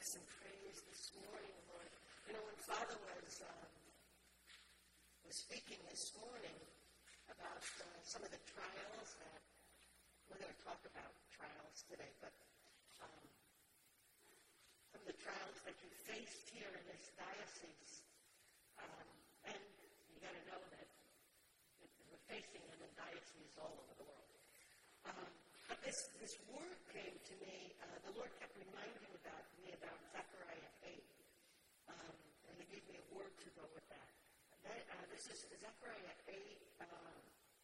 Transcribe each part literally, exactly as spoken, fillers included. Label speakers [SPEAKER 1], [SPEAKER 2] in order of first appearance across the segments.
[SPEAKER 1] thanks and praise this morning, Lord. You know, when Father was um, was speaking this morning about uh, some of the trials that, we're going to talk about trials today, but um, some of the trials that you faced here in this diocese, um, and you got to know that we're facing them in dioceses all over the world. Um, but this, this word came to me, uh, the Lord kept reminding about me about Zechariah eight, um, and He gave me a word to go with that. that uh, this is Zechariah eight, um,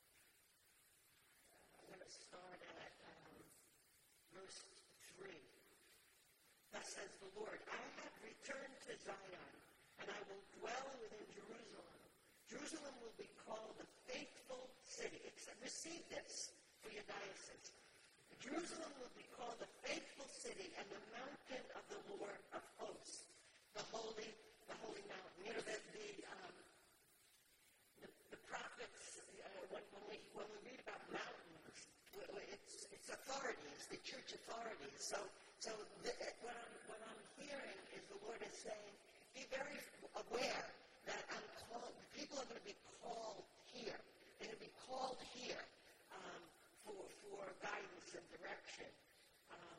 [SPEAKER 1] I'm going to start at um, verse three. Thus says the Lord, I have returned to Zion, and I will dwell within Jerusalem. Jerusalem will be called the faithful city. It's, receive this for your diocese. Jerusalem will be called the faithful city and the mountain of the Lord of hosts, the holy, the holy mountain. You know, the, the, um, the, the prophets, uh, when, when, we, when we read about mountains, it's, it's authorities, the church authorities. So, so the, what, I'm, what I'm hearing is the Lord is saying, be very aware that I'm called, people are going to be called here. They're going to be called here um, for, for guidance and direction. Um,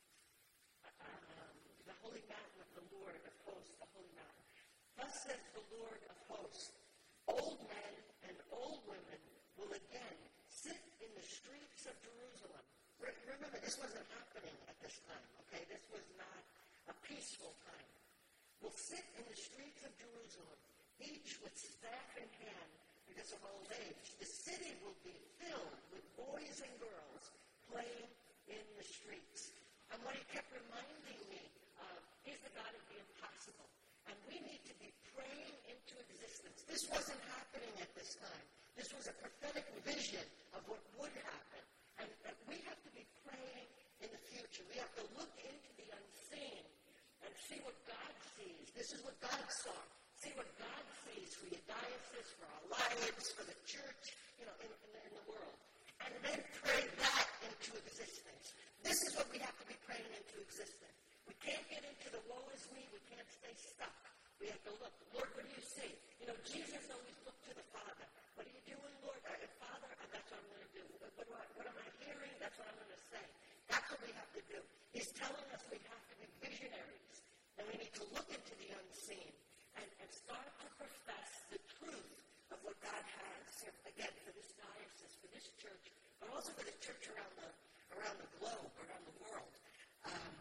[SPEAKER 1] um, the holy mountain of the Lord of hosts, the holy mountain. Thus says the Lord of hosts, old men and old women will again sit in the streets of Jerusalem. Re- remember, this wasn't happening at this time, okay? This was not a peaceful time. Will sit in the streets of Jerusalem, each with staff in hand because of old age. The city will be filled with boys and girls playing in the streets. And what He kept reminding me of, He's the God of the impossible. And we need to be praying into existence. This wasn't happening at this time. This was a prophetic vision of what would happen. And, and we have to be praying in the future. We have to look into the unseen and see what God sees. This is what God saw. See what God sees for your diocese, for our lives, for the church, you know, in, in, the, in the world. And then pray that into existence. This is what we have to be praying into existence. We can't get into the woe is me. We can't stay stuck. We have to look. Lord, what do you see? You know, Jesus always looked to the Father. What are you doing, Lord? Uh, Father, uh, that's what I'm going to do. What, what, do I, what am I hearing? That's what I'm going to say. That's what we have to do. He's telling us we have to be visionaries. And we need to look into the unseen and, and start to profess the truth of what God has, again, for this diocese, for this church, but also for the church around the around the globe, around the world. Um,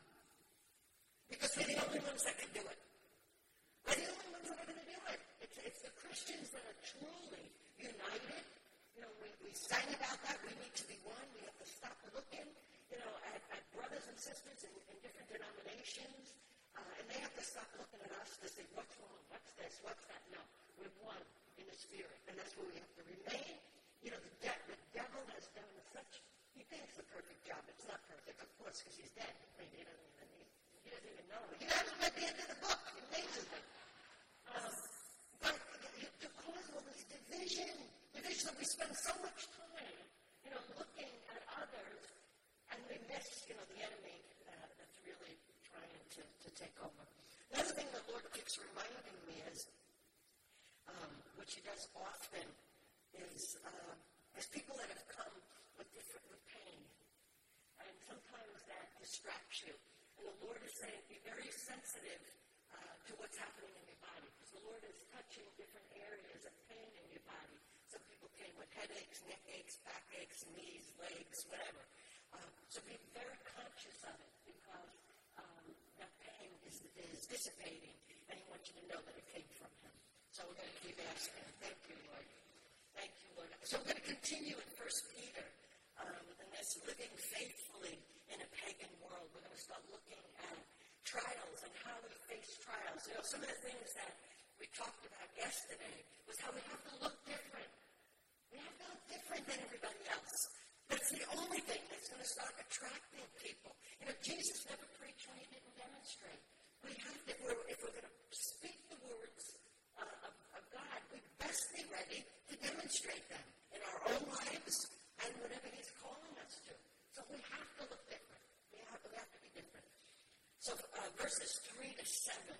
[SPEAKER 1] because we're the only ones that can do it. We're the only ones that are going to do it. It's, it's the Christians that are truly united. You know, we, we sang about that. We need to be one. We have to stop looking, you know, at, at brothers and sisters in, in different denominations. Uh, and they have to stop looking at us to say, what's wrong? What's this? What's that? No. We're one in the Spirit. And that's where we have to remain. You know, the, de- the devil has done such, he thinks the perfect job. It's not perfect, of course, because he's dead. I mean, he doesn't even, he, he doesn't even know. He hasn't read the end of the book. It amazes me. Um, but to cause all this division, division that we spend so much time, you know, looking at others, and we miss, you know, the enemy uh, that's really trying to, to take over. Another thing the Lord keeps reminding me is, um, which He does often, is uh, is people that have come with different with pain, and sometimes that distracts you. And the Lord is saying, be very sensitive uh, to what's happening in your body, because the Lord is touching different areas of pain in your body. Some people came with headaches, neck aches, back aches, knees, legs, whatever. Uh, so be very conscious of it, because um, that pain is, is dissipating, and He wants you to know that it came from Him. So we're going to keep asking. Thank you, Lord. Thank you, Lord. So we're going to continue in First Peter, um, and that's living faithfully in a pagan world. We're going to start looking at trials and how we face trials. You know, some of the things that we talked about yesterday was how we have to look different. We have to look different than everybody else. That's the only thing that's going to start attracting people. You know, Jesus never preached when He didn't demonstrate. We have to, if we're, if we're going to speak the words uh, of, of God, we best be ready to demonstrate them in our own lives and whatever He's calling us to. So we have to look different. We have, we have to be different. So uh, verses three to seven.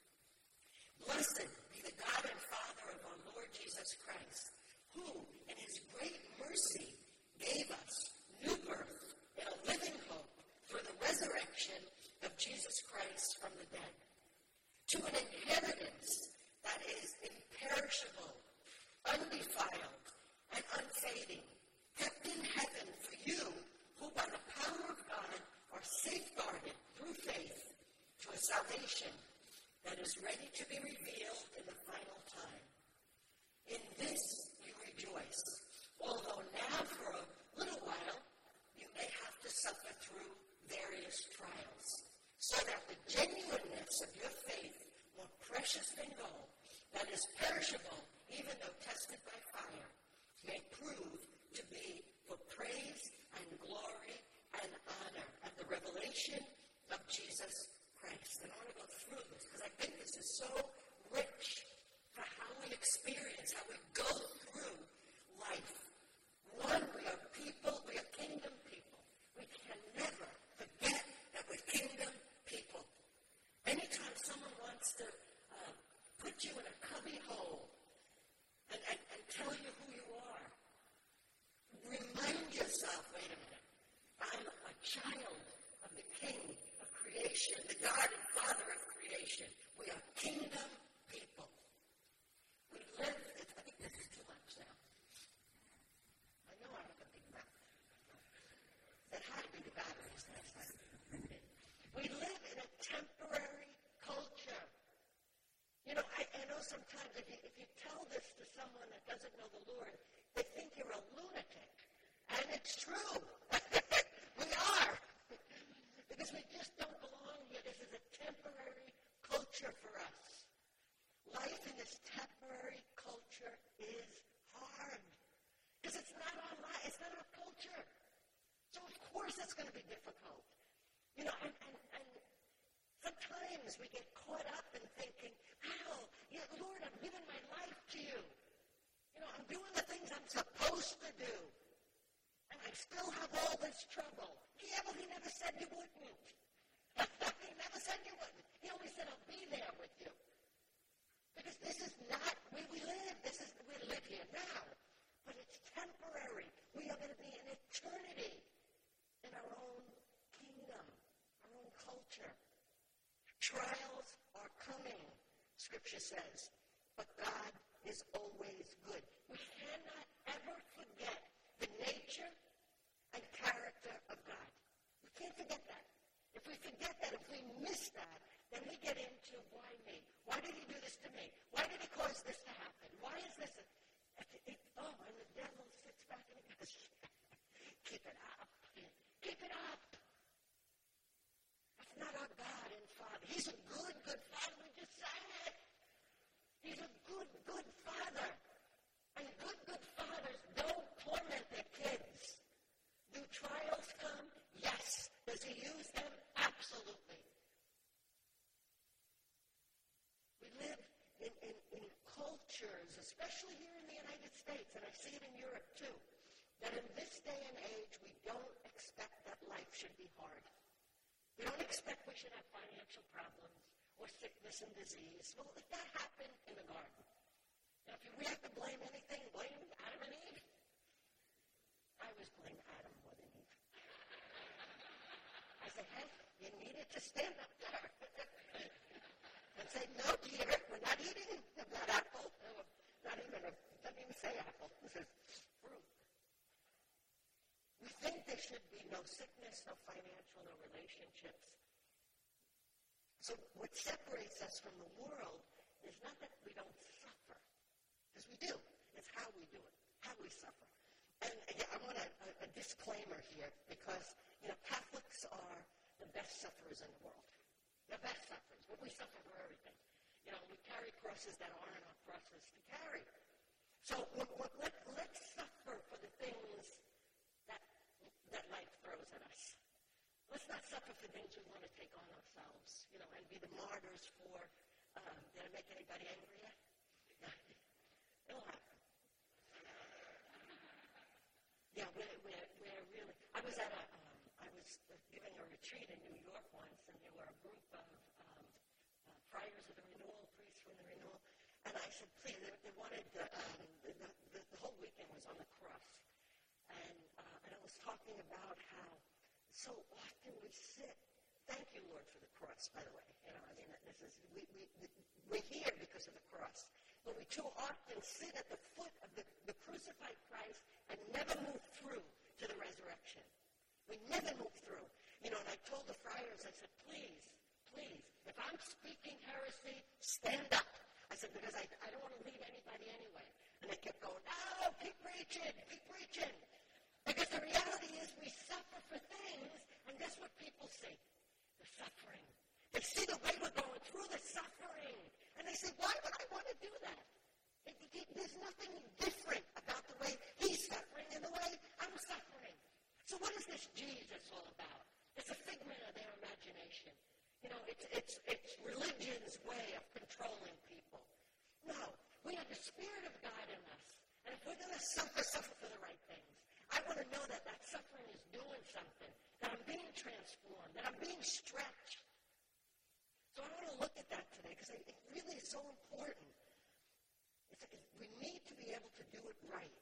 [SPEAKER 1] Blessed be the God and Father of our Lord Jesus Christ, who in his great mercy gave us new birth and a living hope through the resurrection of Jesus Christ from the dead, to an inheritance that is imperishable, undefiled, and unfading, kept in heaven for you, who by the power of God are safeguarded through faith to a salvation that is ready to be revealed in the final time. In this you rejoice, although now for a little while you may have to suffer through various trials, so that the genuineness of your faith, more precious than gold, that is perishable, even though tested by fire, may prove to be for praise and glory and honor at the revelation of Jesus Christ. And I want to go through this because I think this is so rich for how we experience, how we go through life. One, we are people, we are kingdom people. We can never forget that we're kingdom people. Anytime someone wants to uh, put you in a cubby hole and, and, and tell you who you are, remind yourself, wait a minute, I'm a child of the King of creation, the God and Father of creation. We are kingdom people. We live, I think this is too much now. I know I have a big mouth. That had to be the batteries last night. We live in a temporary culture. You know, I, I know sometimes if you, if you tell this to someone that doesn't know the Lord, they think you're a lunatic. And it's true. We are. Because we just don't belong here. This is a temporary culture for us. Life in this temporary culture is hard. Because it's not our life. It's not our culture. So of course it's going to be difficult. You know, and, and, and sometimes we get caught up in thinking, wow, yeah, Lord, I'm giving my life to you. You know, I'm doing the things I'm supposed to do. And I still have all this trouble. Yeah, well, he never said you wouldn't. He never said you wouldn't. He only said, I'll be there with you. Because this is not where we live. This is, we live here now. But it's temporary. We are going to be in eternity in our own kingdom, our own culture. Trials are coming, Scripture says. But God is always good. We cannot ever forget the nature and character of God. We can't forget that. If we forget that, if we miss that, then we get into why me? Why did he do this to me? Why did he cause this to happen? Why is this? A, it, it, oh, and the devil sits back and he goes, keep it up. Keep it up. That's not our God and Father. He's a good, good Father. We just sang it. He's a good, good Father. And good, good fathers don't torment their kids. Do trials come? Yes. Does he use them? Absolutely. We live in, in, in cultures, especially here in the United States, and I see it in Europe too, that in this day and age, we don't expect that life should be hard. We don't expect we should have financial problems or sickness and disease. Well, if that happened in the garden, now, if we have to blame anything, blame Adam and Eve. I always blame Adam more than Eve. I say, hey, you needed to stand up there and say, no, dear, we're not eating that apple. No, not even, a, doesn't even say apple. This is fruit. We think there should be no sickness, no financial, no relationships. So what separates us from the world is not that we don't suffer. Because we do. It's how we do it, how we suffer. And again, I want a, a, a disclaimer here because, you know, Catholics are the best sufferers in the world. The best sufferers. But we suffer for everything. You know, we carry crosses that aren't our crosses to carry. So let, let, let's suffer for the things that, that life throws at us. Let's not suffer for things we want to take on ourselves, you know, and be the martyrs for, um, did I make anybody angry yet? It'll happen. Yeah, we're, we're, we're really, I was at a, um, I was giving a retreat in New York once, and there were a group I said, please, they, they wanted, the, um, the, the, the whole weekend was on the cross. And, uh, and I was talking about how so often we sit. Thank you, Lord, for the cross, by the way. You know, I mean, this is, we, we, we're here because of the cross. But we too often sit at the foot of the, the crucified Christ and never move through to the resurrection. We never move through. You know, and I told the friars, I said, please, please, if I'm speaking heresy, stand up. I said, because I, I don't want to lead anybody anyway. And they kept going, no, keep preaching, keep preaching. Because the reality is we suffer for things, and guess what people see? The suffering. They see the way we're going through the suffering. And they say, why would I want to do that? It, it, there's nothing different about the way he's suffering and the way I'm suffering. So what is this Jesus all about? It's a figment of their imagination. You know, it's, it's, it's religion's way of controlling people. No, we have the Spirit of God in us. And if we're going to suffer, suffer for the right things. I want to know that that suffering is doing something, that I'm being transformed, that I'm being stretched. So I want to look at that today because it really is so important. It's, it, we need to be able to do it right.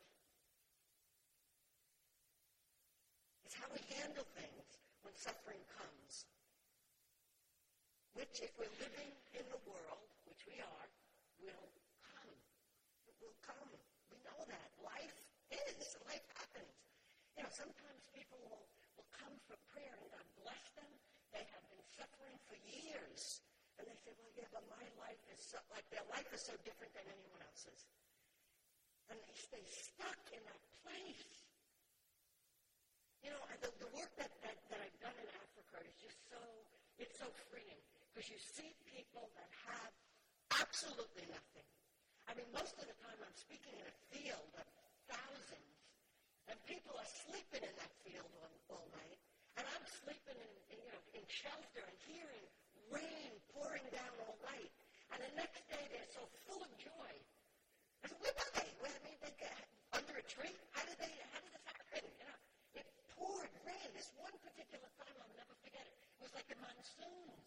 [SPEAKER 1] It's how we handle things when suffering comes. Which, if we're living in the world, which we are, will come. It will come. We know that. Life is. Life happens. You know, sometimes people will, will come for prayer and God bless them. They have been suffering for years. And they say, well, yeah, but my life is so, like their life is so different than anyone else's. And they stay stuck in that place. You know, and the, the work that, that, that I've done in Africa is just so, it's so freeing. Because you see people that have absolutely nothing. I mean, most of the time I'm speaking in a field of thousands, and people are sleeping in that field all, all night, and I'm sleeping in, in, you know, in shelter and hearing rain pouring down all night. And the next day they're so full of joy. I said, where are they? Where, I mean, they get under a tree? How did they? How did this happen? You know, it poured rain. This one particular time, I'll never forget it. It was like the monsoons.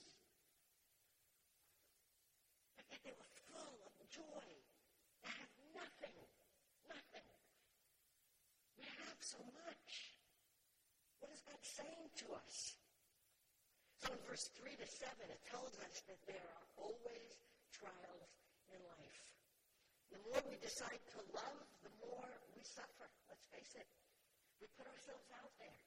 [SPEAKER 1] But yet they were full of joy. They have nothing. Nothing. We have so much. What is God saying to us? So in verse three to seven, it tells us that there are always trials in life. The more we decide to love, the more we suffer. Let's face it. We put ourselves out there.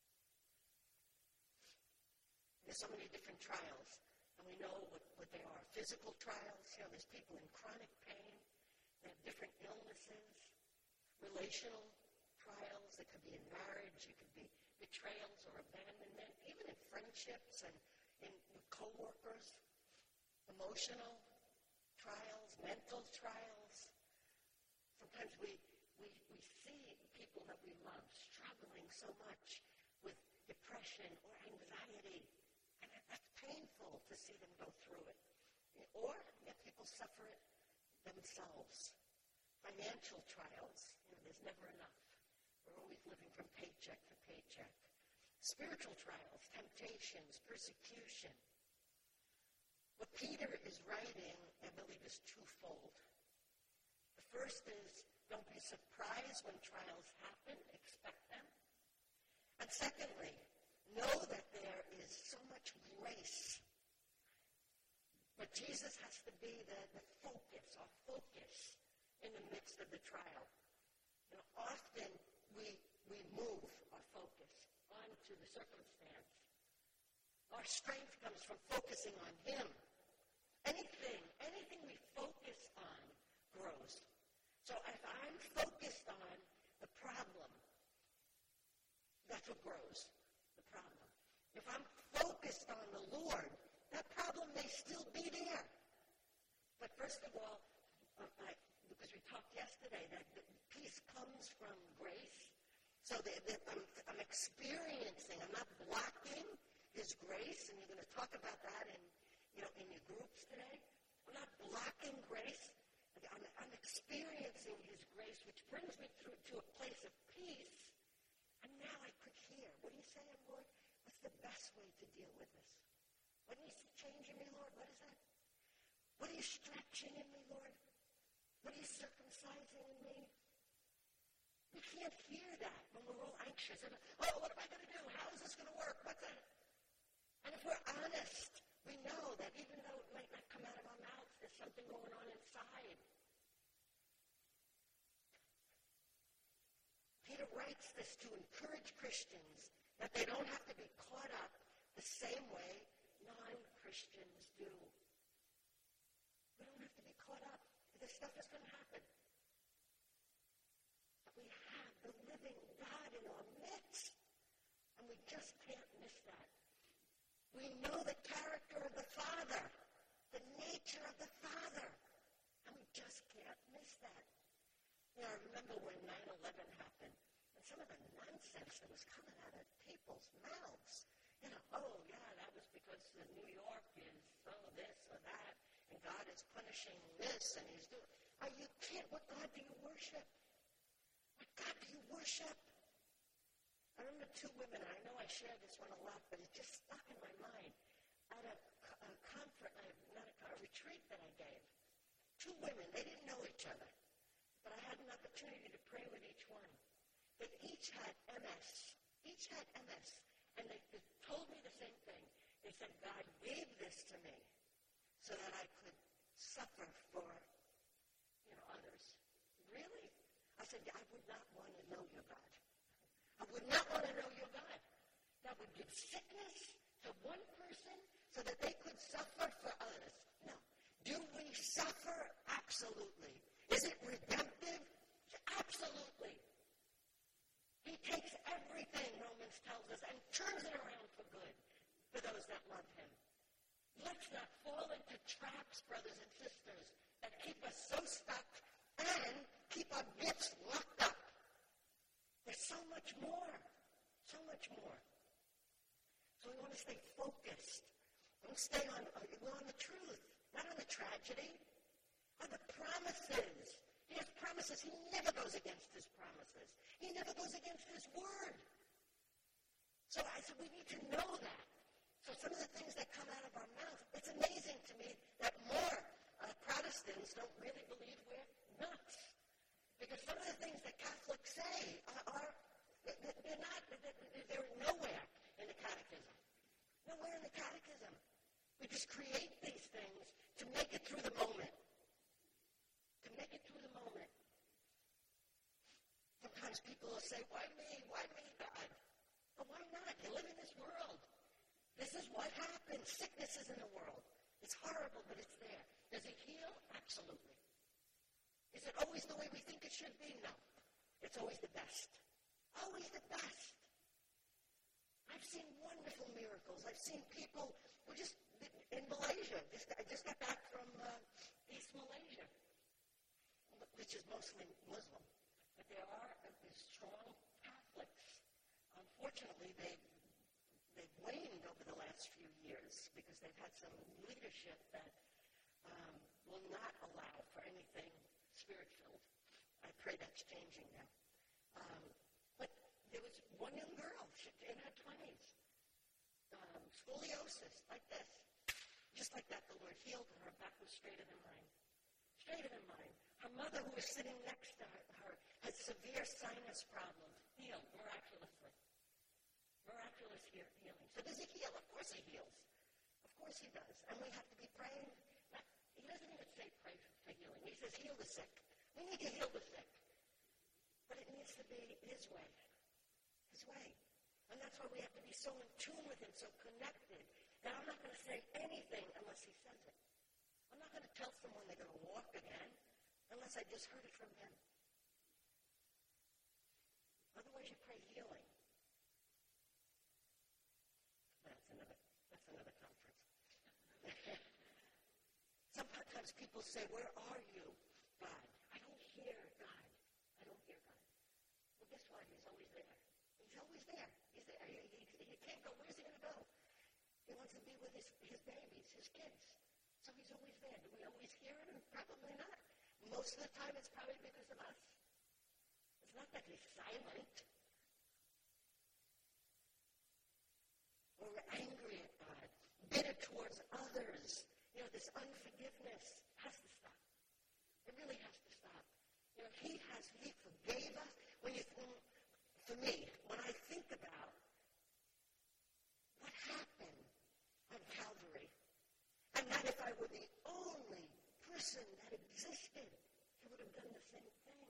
[SPEAKER 1] There's so many different trials, and we know what, what they are. Physical trials, you know, there's people in chronic pain. They have different illnesses. Relational trials, it could be in marriage, it could be betrayals or abandonment, even in friendships and in with co-workers. Emotional trials, mental trials. Sometimes we, we, we see people that we love struggling so much with depression or anxiety, and that's painful to see them go through it. Or yet people suffer it themselves. Financial trials, you know, there's never enough. We're always living from paycheck to paycheck. Spiritual trials, temptations, persecution. What Peter is writing, I believe, is twofold. The first is, don't be surprised when trials happen. Expect them. And secondly, know that there is so much grace. But Jesus has to be the, the focus, our focus in the midst of the trial. You know, often we we move our focus onto the circumstance. Our strength comes from focusing on Him. Anything, anything we focus on grows. So if I'm focused on the problem, that's what grows, the problem. If I'm focused on the Lord, that problem may still be there. But first of all, uh, I, because we talked yesterday, that the peace comes from grace. So that, that I'm, I'm experiencing, I'm not blocking His grace, and you're going to talk about that in, you know, in your groups today. I'm not blocking grace. I'm, I'm experiencing His grace, which brings me through to a place of peace. And now I could hear. What are you saying, Lord? What's the best way to deal with this? What are you changing me, Lord? What is that? What are you stretching in me, Lord? What are you circumcising in me? We can't hear that when we're all anxious. And, oh, what am I going to do? How is this going to work? What's that? And if we're honest, we know that even though it might not come out of our mouths, there's something going on inside. Peter writes this to encourage Christians that they don't have to be caught up the same way non-Christians do. We don't have to be caught up. This stuff is going to happen. But we have the living God in our midst. And we just can't miss that. We know the character of the Father, the nature of the Father. And we just can't miss that. You know, I remember when nine eleven happened, and some of the nonsense that was coming out of people's mouths. You know, oh, yeah, that was because the New York is oh, this or that, and God is punishing this, and he's doing... Are you kidding? What God do you worship? What God do you worship? I remember two women, and I know I share this one a lot, but it just stuck in my mind. At a, a conference, not a, a retreat that I gave, two women, they didn't know each other, but I had an opportunity to pray with each one. They each had M S. Each had M S. And they, they told me the same thing. They said, God gave this to me so that I could suffer for, you know, others. Really? I said, I would not want to know your God. I would not want to know your God. That would give sickness to one person so that they could suffer for others. No. Do we suffer? Absolutely. Is it redemptive? Absolutely. He takes everything, Romans tells us, and turns it around for good for those that love him. Let's not fall into traps, brothers and sisters, that keep us so stuck and keep our gifts locked up. There's so much more, so much more. So we want to stay focused. We want to stay on, on the truth, not on the tragedy, on the promises. He has promises. He never goes against his promises. He never goes against his word. So I said, we need to know that. So some of the things that come out of our mouth, it's amazing to me that more uh, Protestants don't really believe we're nuts. Because some of the things that Catholics say are, are they're not, they're nowhere in the catechism. Nowhere in the catechism. We just create these things to make it through the moment. To make it through the moment. Sometimes people will say, why me? Why me, God? But why not? You live in this world. This is what happens. Sickness is in the world. It's horrible, but it's there. Does it heal? Absolutely. Is it always the way we think it should be? No. It's always the best. Always the best. I've seen wonderful miracles. I've seen people who just, in Malaysia, just, I just got back from uh, East Malaysia, which is mostly Muslim. But there are uh, strong Catholics. Unfortunately, they've, they've waned over the last few years because they've had some leadership that um, will not allow for anything spirit-filled. I pray that's changing now. Um, but there was one young girl she, in her twenties, um, scoliosis, like this. Just like that, the Lord healed her. Her back was straighter than mine. Straighter than mine. Her mother, who was sitting next to her, her had severe sinus problems. Healed miraculously. Miraculous he- healing. So does he heal? Of course he heals. Of course he does. And we have to be praying. Not, he doesn't even say pray for, for healing. He says heal the sick. We need to heal the sick. But it needs to be his way. His way. And that's why we have to be so in tune with him, so connected, that I'm not going to say anything unless he says it. I'm not going to tell someone they're going to walk again unless I just heard it from him. Otherwise, you pray healing. That's another, that's another conference. Sometimes people say, where are you, God? I don't hear God. I don't hear God. Well, guess what? He's always there. He's always there. He's there. He, he, he can't go. Where's he going to go? He wants to be with his, his babies, his kids. So he's always there. Do we always hear him? Probably not. Most of the time, it's probably because of us. It's not that he's silent. Or we're angry at God, bitter towards others. You know, this unforgiveness has to stop. It really has to stop. person that existed, he would have done the same thing.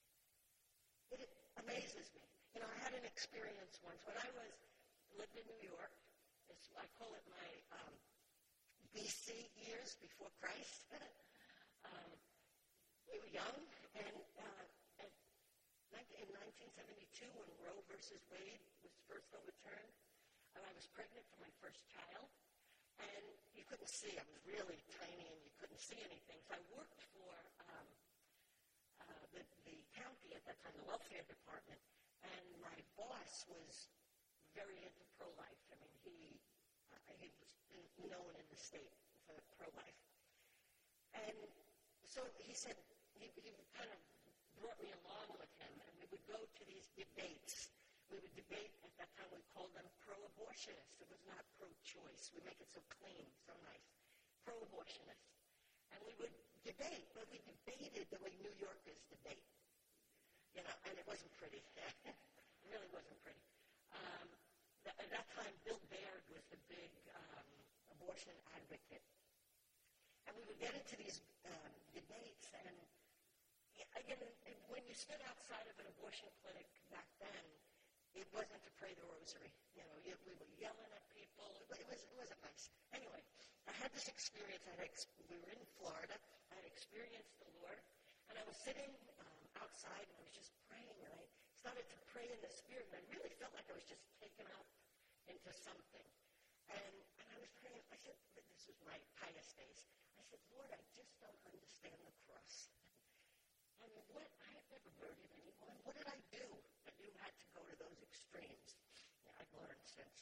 [SPEAKER 1] It amazes me. You know, I had an experience once when I was lived in New York. It's, I call it my um, B C years before Christ. um, we were young, and uh, and in nineteen seventy-two, when Roe versus Wade was first overturned, and I was pregnant for my first child, and you couldn't see. I was really tiny, and you couldn't see anything. So I worked for um, uh, the, the county at that time, the welfare department, and my boss was very into pro-life. I mean, he uh, he was known in the state for pro-life. And so he said, he, he kind of brought me along with him, and we would go to these debates. We would debate, at that time we called them pro-abortionists. It was not pro-choice. We make it so clean, so nice. Pro-abortionists. And we would debate, but we debated the way New Yorkers debate. You know, and it wasn't pretty. It really wasn't pretty. Um, th- at that time, Bill Baird was the big um, abortion advocate. And we would get into these um, debates, and again, when you stood outside of an abortion clinic back then, it wasn't to pray the rosary. You know, you, we were yelling at people. It, was, it wasn't nice. Anyway, I had this experience. I had ex- we were in Florida. I had experienced the Lord, and I was sitting um, outside, and I was just praying, and I started to pray in the Spirit, and I really felt like I was just taken up into something. And, and I was praying. I said, this was my pious days. I said, Lord, I just don't understand the cross. I mean, what? I have never murdered anyone. What did I do that you had to go to those extremes? Yeah, I've learned since.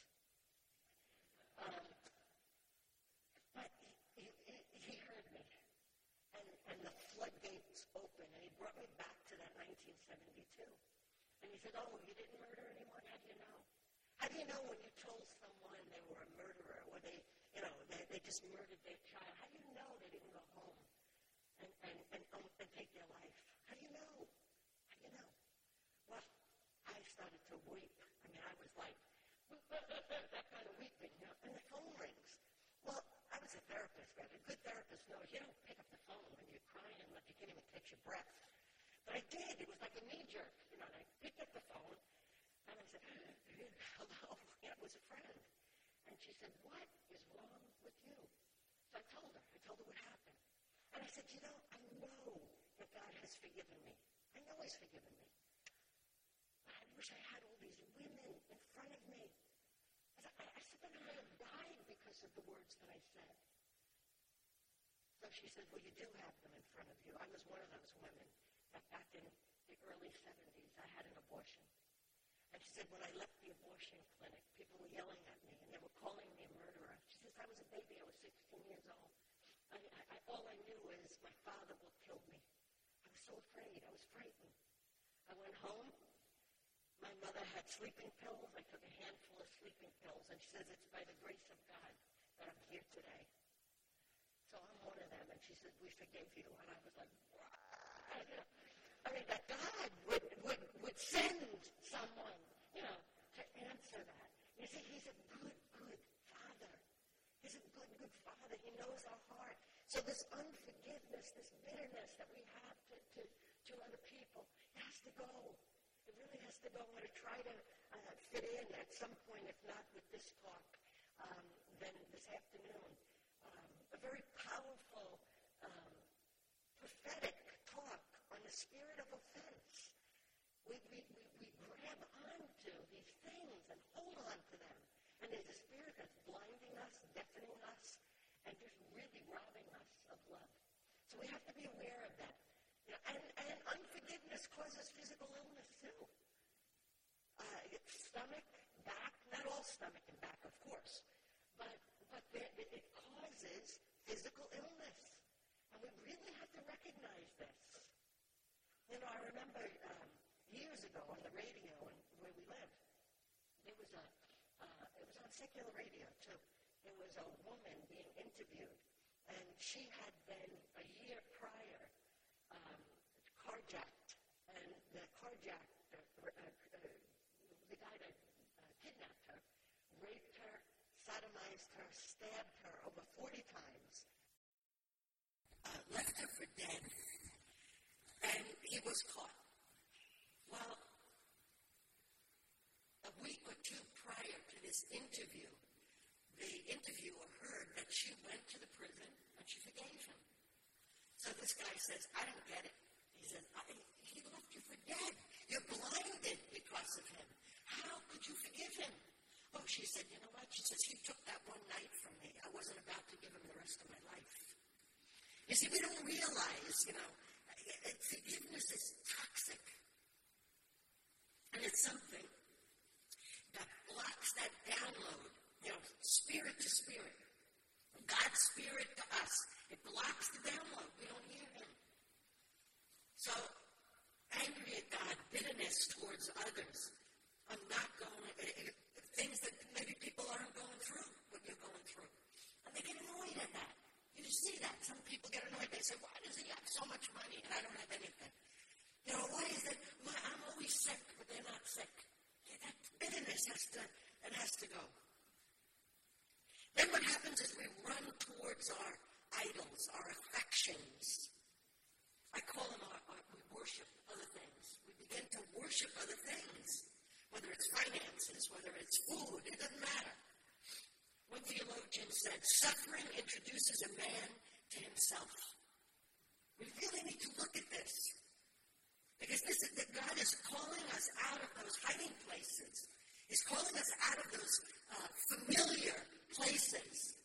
[SPEAKER 1] Um, but he, he, he heard me, and, and the floodgates opened, and he brought me back to that nineteen seventy-two. And he said, oh, you didn't murder anyone? How do you know? How do you know when you told someone they were a murderer, or they, you know, they, they just murdered their child? How do you know they didn't go home and, and, and, um, and take their life? How do you know? How do you know? Well, I started to weep. I mean, I was like, that kind of weeping, you know, and the phone rings. Well, I was a therapist, right? A good therapist knows you don't pick up the phone when you're crying, like you can't even catch your breath. But I did. It was like a knee-jerk, you know, and I picked up the phone, and I said, hello. Yeah, it was a friend. And she said, what is wrong with you? So I told her. I told her what happened. And I said, you know, I know that God has forgiven me. I know he's forgiven me. But I wish I had all these women in front of me. I said, I, I said that I might have died because of the words that I said. So she said, well, you do have them in front of you. I was one of those women that back in the early seventies, I had an abortion. And she said, when I left the abortion clinic, people were yelling at me, and they were calling me a murderer. She says, I was a baby. I was sixteen years old. I, I, all I knew is my father will kill me. I was so afraid. I was frightened. I went home. My mother had sleeping pills. I took a handful of sleeping pills, and she says, it's by the grace of God that I'm here today. So I'm one of them, and she said, we forgive you. And I was like, what? I mean, that God would, would, would send someone, you know, to answer that. You see, he's a good, good Father. He's a good, good Father. He knows our heart. So this unforgiveness, this bitterness that we have to, to, to other people, it has to go. It really has to go. I'm going to try to uh, fit in at some point, if not with this talk, um, then this afternoon. Um, a very powerful, um, prophetic talk on the spirit of offense. We, we, we, we grab onto these things and hold on to them. And there's a spirit that's blinding us, deafening us, and just really robbing us of love. So we have to be aware of that. You know, and, and unforgiveness causes physical illness too. Uh, stomach, back, not all stomach and back, of course, but, but it, it causes physical illness. And we really have to recognize this. You know, I remember um, years ago on the radio and where we lived, there was a, uh, it was on secular radio too. There was a woman being interviewed, and she had been a year prior um, carjacked, and the carjacked, uh, uh, uh, the guy that uh, kidnapped her, raped her, sodomized her, stabbed her over forty times, uh, left her dead. And he was caught. Well, a week or two prior to this interview, the interviewer heard that she went to the prison and she forgave him. So this guy says, I don't get it. He says, I, he left you for dead. You're blinded because of him. How could you forgive him? Oh, she said, you know what? She says, he took that one night from me. I wasn't about to give him the rest of my life. You see, we don't realize, you know, forgiveness is toxic. And it's something that blocks that download, you know, spirit to spirit. God's spirit to us. It blocks the download. We don't hear him. So, angry at God, bitterness towards others. I'm not going, uh, things that maybe people aren't going through what you're going through. And they get annoyed at that. You see that. Some people get annoyed. They say, why does he have so much money and I don't have anything? You know, why is it, my, I'm always sick, but they're not sick? Yeah, that bitterness has to, it has to go. Then what happens is we run towards our idols, our affections. I call them our, our, we worship other things. We begin to worship other things. Whether it's finances, whether it's food, it doesn't matter. One theologian said, suffering introduces a man to himself. We really need to look at this. Because this is that God is calling us out of those hiding places. He's calling us out of those uh, familiar places.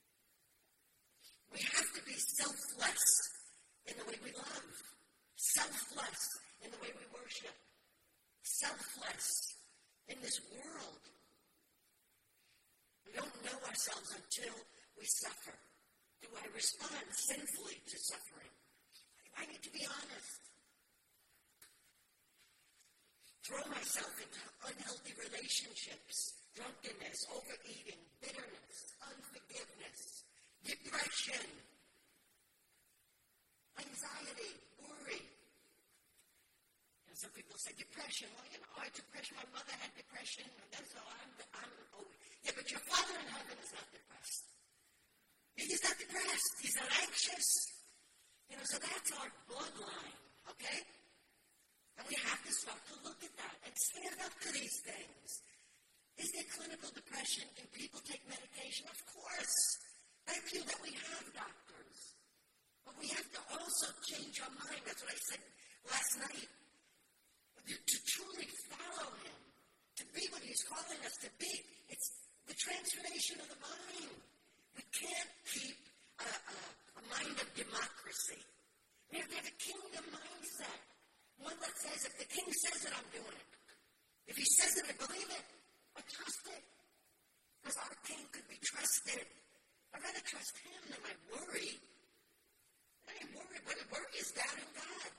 [SPEAKER 1] We have to be selfless in the way we love. Selfless in the way we worship. Selfless in this world. We don't know ourselves until we suffer. Do I respond sinfully to suffering? I need to be honest. Throw myself into unhealthy relationships, drunkenness, overeating, bitterness, unforgiveness, depression, anxiety, worry. And some people say depression. Well, you know, I had depression. My mother had depression. And that's all. I'm, I'm oh, yeah, but your Father in heaven is not depressed. He's not depressed. He's not anxious. You know, so that's our bloodline, okay? And we have to start to look at that and stand up to these things. Is there clinical depression? Can people take medication? Of course. Thank you that we have doctors. But we have to also change our mind. That's what I said last night. To truly follow him, to be what he's calling us to be. It's the transformation of the mind. We can't keep a, a, a mind of democracy. We have to have a kingdom mindset. One that says, if the king says it, I'm doing it. If he says it, I believe it. I trust it. Because our king could be trusted. I'd rather trust him than my worry. I ain't worried. What I worry is doubting God.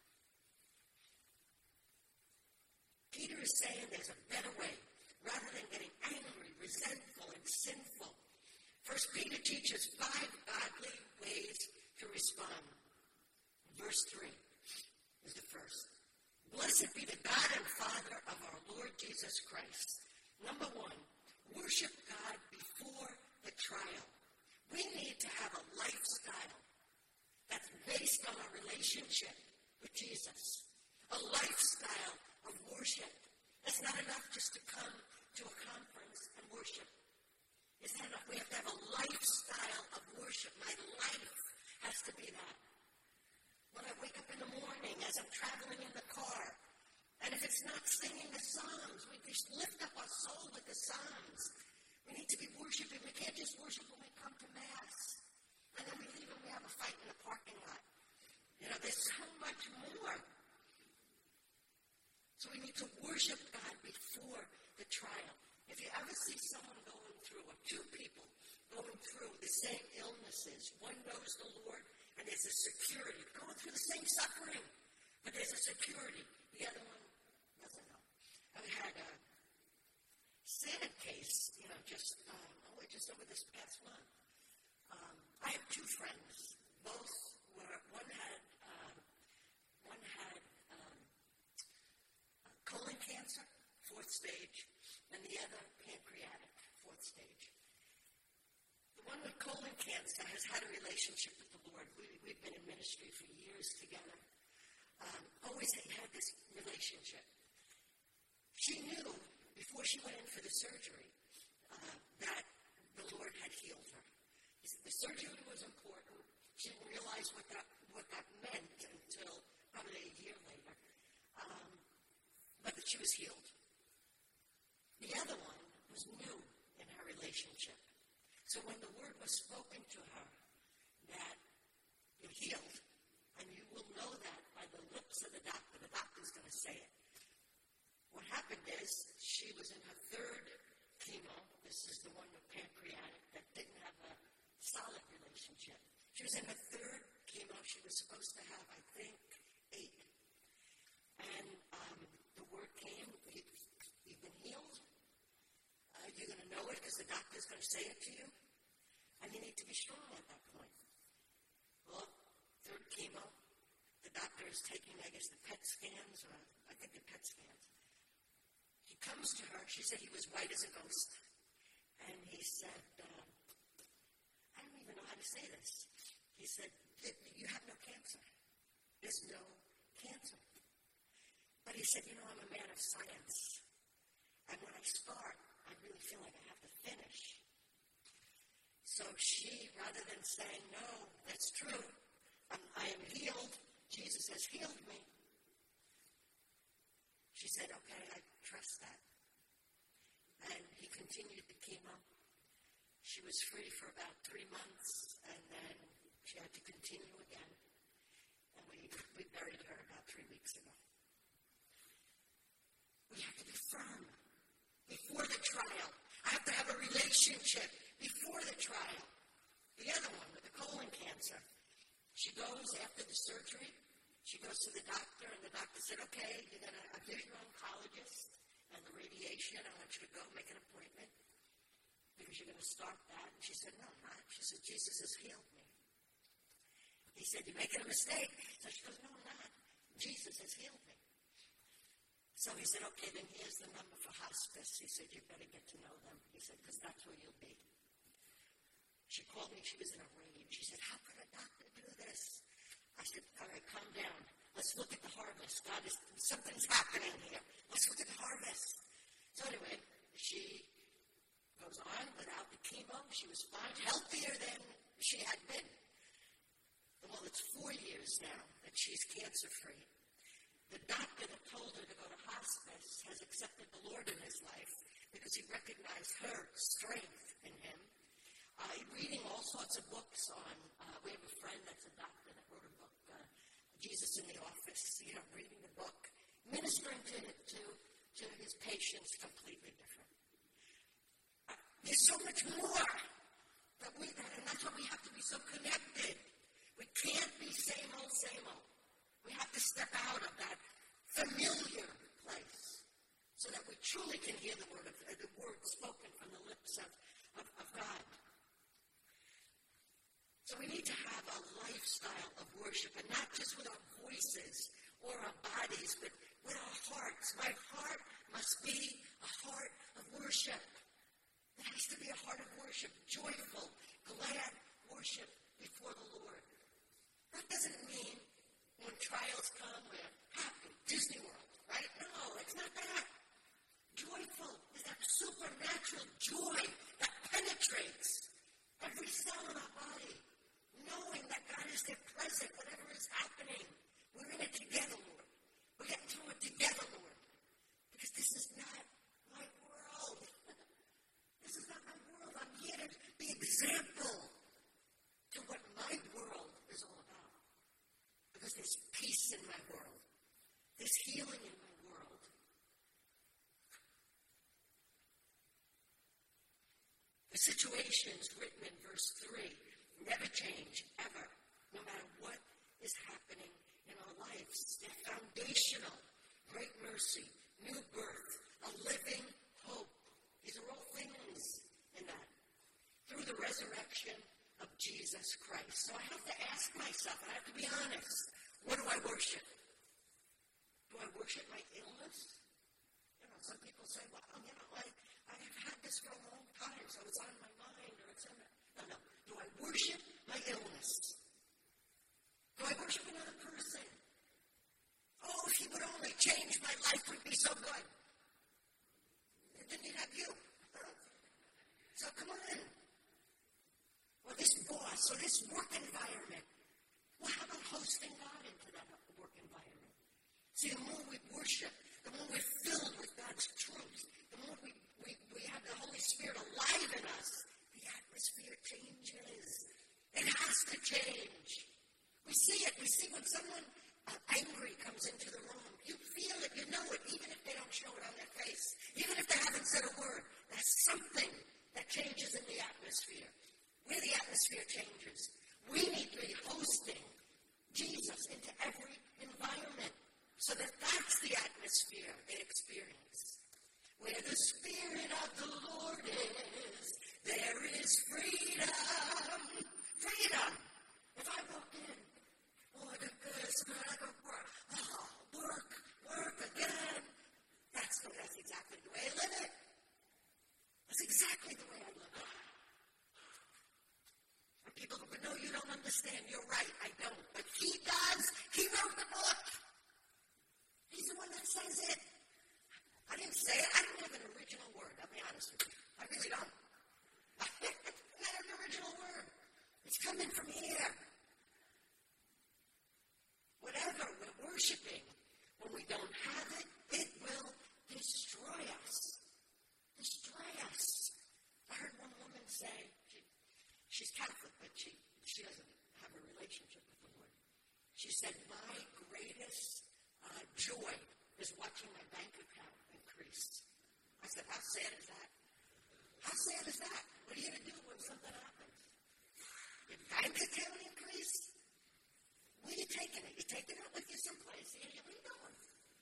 [SPEAKER 1] Peter is saying there's a better way. Rather than getting angry, resentful, and sinful. First Peter teaches five godly ways to respond. Verse three. Is the first. Blessed be the God and Father of our Lord Jesus Christ. Number one, worship God before the trial. We need to have a lifestyle that's based on our relationship with Jesus. A lifestyle of worship. It's not enough just to come to a conference and worship. It's not enough. We have to have a lifestyle of worship. My life has to be that. When I wake up in the morning, as I'm traveling in the car, and if it's not singing the Psalms, we just lift up our soul with the Psalms. We need to be worshiping. We can't just worship when we come to Mass. And then we leave and we have a fight in the parking lot. You know, there's so much more. So we need to worship God before the trial. If you ever see someone going through, or two people going through the same illnesses, one knows the Lord, and there's a security, going through the same suffering, but there's a security. The other one doesn't know. I've had a sad case, you know, just, um, oh, just over this past month. Um, I have two friends. Both were, one had, um, one had um, colon cancer, fourth stage, and the other pancreatic, fourth stage. The one with colon cancer
[SPEAKER 2] Lanska has had a relationship with the Lord. We, we've been in ministry for years together. Um, always had this relationship. She knew before she went in for the surgery uh, that the Lord had healed her. The surgery was important. She didn't realize what that what that meant until probably a year later. Um, but that she was healed. The other one was new in her relationship. So when the word was spoken to her that you're healed, and you will know that by the lips of the doctor, the doctor's going to say it. What happened is she was in her third chemo. This is the one with pancreatic that didn't have a solid relationship. She was in her third chemo. She was supposed to have, I think, eight. And um, the word came, you, you've been healed. Uh, you're going to know it because the doctor's going to say it to you. And you need to be strong at that point. Well, third chemo, the doctor is taking, I guess, the P E T scans, or I think the P E T scans. He comes to her. She said he was white as a ghost. And he said, uh, I don't even know how to say this. He said, you have no cancer. There's no cancer. But he said, you know, I'm a man of science. And when I start, I really feel like I have to finish. So she, rather than saying, no, that's true, I'm, I am healed, Jesus has healed me, she said, okay, I trust that. And he continued the chemo. She was free for about three months, and then she had to continue again. And we, we buried her about three weeks ago. We have to be firm before the trial. I have to have a relationship before the trial. The other one with the colon cancer, she goes after the surgery. She goes to the doctor, and the doctor said, okay, you're going to, I'll give your oncologist and the radiation. I want you to go make an appointment because you're going to start that. And she said, no, I'm not. She said, Jesus has healed me. He said, you're making a mistake. So she goes, no, I'm not. Jesus has healed me. So he said, okay, then here's the number for hospice. He said, you better get to know them. He said, because that's where you'll be. She called me. She was in a rage. She said, how could a doctor do this? I said, all right, calm down. Let's look at the harvest. God, is something's happening here. Let's look at the harvest. So anyway, she goes on without the chemo. She was fine, healthier than she had been. Well, it's four years now that she's cancer-free. The doctor that told her to go to hospice has accepted the Lord in his life because he recognized her strength in him. Uh, reading all sorts of books on, uh, we have a friend that's a doctor that wrote a book, uh, Jesus in the Office, you know, reading the book, ministering to, to, to his patients completely different. Uh, there's so much more that we, and that's why we have to be so connected. We can't be same old, same old. We have to step out of that familiar place so that we truly can hear the word of uh, the word spoken from the lips of, of, of God. So we need to have a lifestyle of worship, and not just with our voices or our bodies, but with our hearts. My heart must be a heart of worship. It has to be a heart of worship, joyful, glad worship before the Lord. That doesn't mean when trials come, we're happy, Disney World, right? No, it's not that. Joyful is that supernatural joy that penetrates every cell in our body, knowing that God is there present, whatever is happening. We're in it together, Lord. We're getting through it together, Lord. Because this is not my world. This is not my world. I'm here to be example to what my world is all about. Because there's peace in my world. There's healing in my world. The situations written in verse three never change, ever, no matter what is happening in our lives. They're foundational. Great mercy, new birth, a living hope. These are all things in that. Through the resurrection of Jesus Christ. So I have to ask myself, and I have to be honest, what do I worship? Do I worship my illness? You know, some people say, well, you know, I, I have had this for a long time, so it's on my mind, or it's in my... No, no. Do I worship worship my illness? Do I worship another person? Oh, if he would only change, my life would be so good. And then he'd have you. So come on. Or this boss, or this work environment. Well, how about hosting God into that work environment? See, the more we worship, the more we're filled with God's truth, the more we, we, we have the Holy Spirit alive in us, the atmosphere changes. It has to change. We see it. We see when someone uh, angry comes into the room. You feel it. You know it, even if they don't show it on their face. Even if they haven't said a word. There's something that changes in the atmosphere. Where the atmosphere changes. We need to be hosting Jesus into every environment so that that's the atmosphere they experience. Where the Spirit of the Lord is, there is freedom. Freedom. If I walk in, oh, the good smell like a work. Oh, work, work again. That's, the, that's exactly the way I live it. That's exactly the way I live it. And people go, no, you don't understand. You're right, I don't. But he does. He wrote the book. He's the one that says it. I didn't say it. I don't have an original word. I'll be honest with you. I really don't. I don't have an original word. It's coming from here. Whatever we're worshiping, when we don't have it, it will destroy us. Destroy us. I heard one woman say, she, she's Catholic, but she, she doesn't have a relationship with the Lord. She said, my greatest uh, joy is watching my bank account increase. I said, how sad is that? How sad is that? What are you going to do when something happens? Your bank account increase? Where are you taking it? You're taking it with you someplace. What are you doing?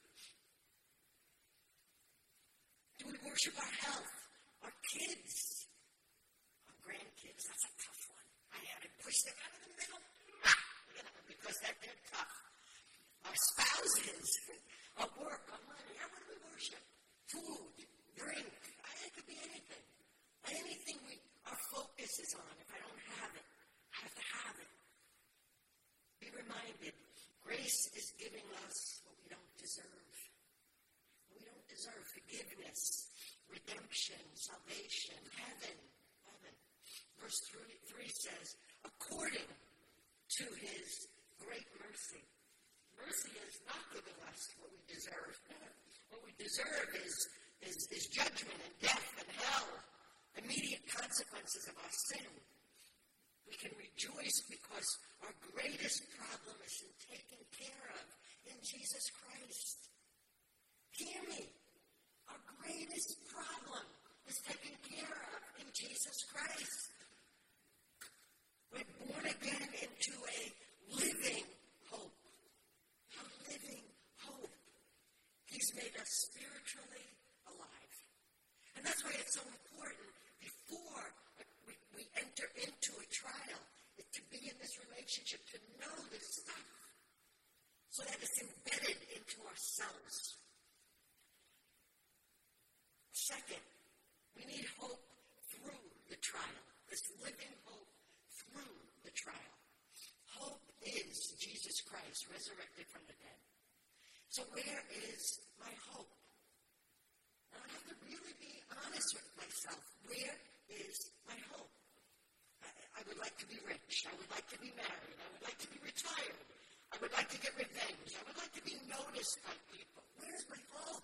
[SPEAKER 2] Do we worship our health, our kids, our grandkids? That's a tough one. I had to push them out of the middle. You know, because that, they're tough. Our spouses, our work, our money. How do we worship? Food, drink. It could be anything. Anything we, our focus is on. If I don't have it, I have to have it. Be reminded, grace is giving us what we don't deserve. We don't deserve forgiveness, redemption, salvation, heaven, heaven. Verse three, three says, according to his great mercy. Mercy is not giving us what we deserve. What we deserve is, is, is judgment and death and hell, immediate consequences of our sin. We can rejoice because our greatest problem is taken care of in Jesus Christ. Hear me. Our greatest problem is taken care of in Jesus Christ. We're born again into a living hope. A living hope. He's made us spiritually alive. And that's why it's so important before we, we enter into a trial, to be in this relationship, to know this stuff, so that it's embedded into ourselves. Second, we need hope through the trial, this living hope through the trial. Hope is Jesus Christ resurrected from the dead. So where is my hope? Now I have to really be honest with myself. Where is my hope? I, I would like to be rich. I would like to be married. I would like to be retired. I would like to get revenge. I would like to be noticed by people. Where's my hope?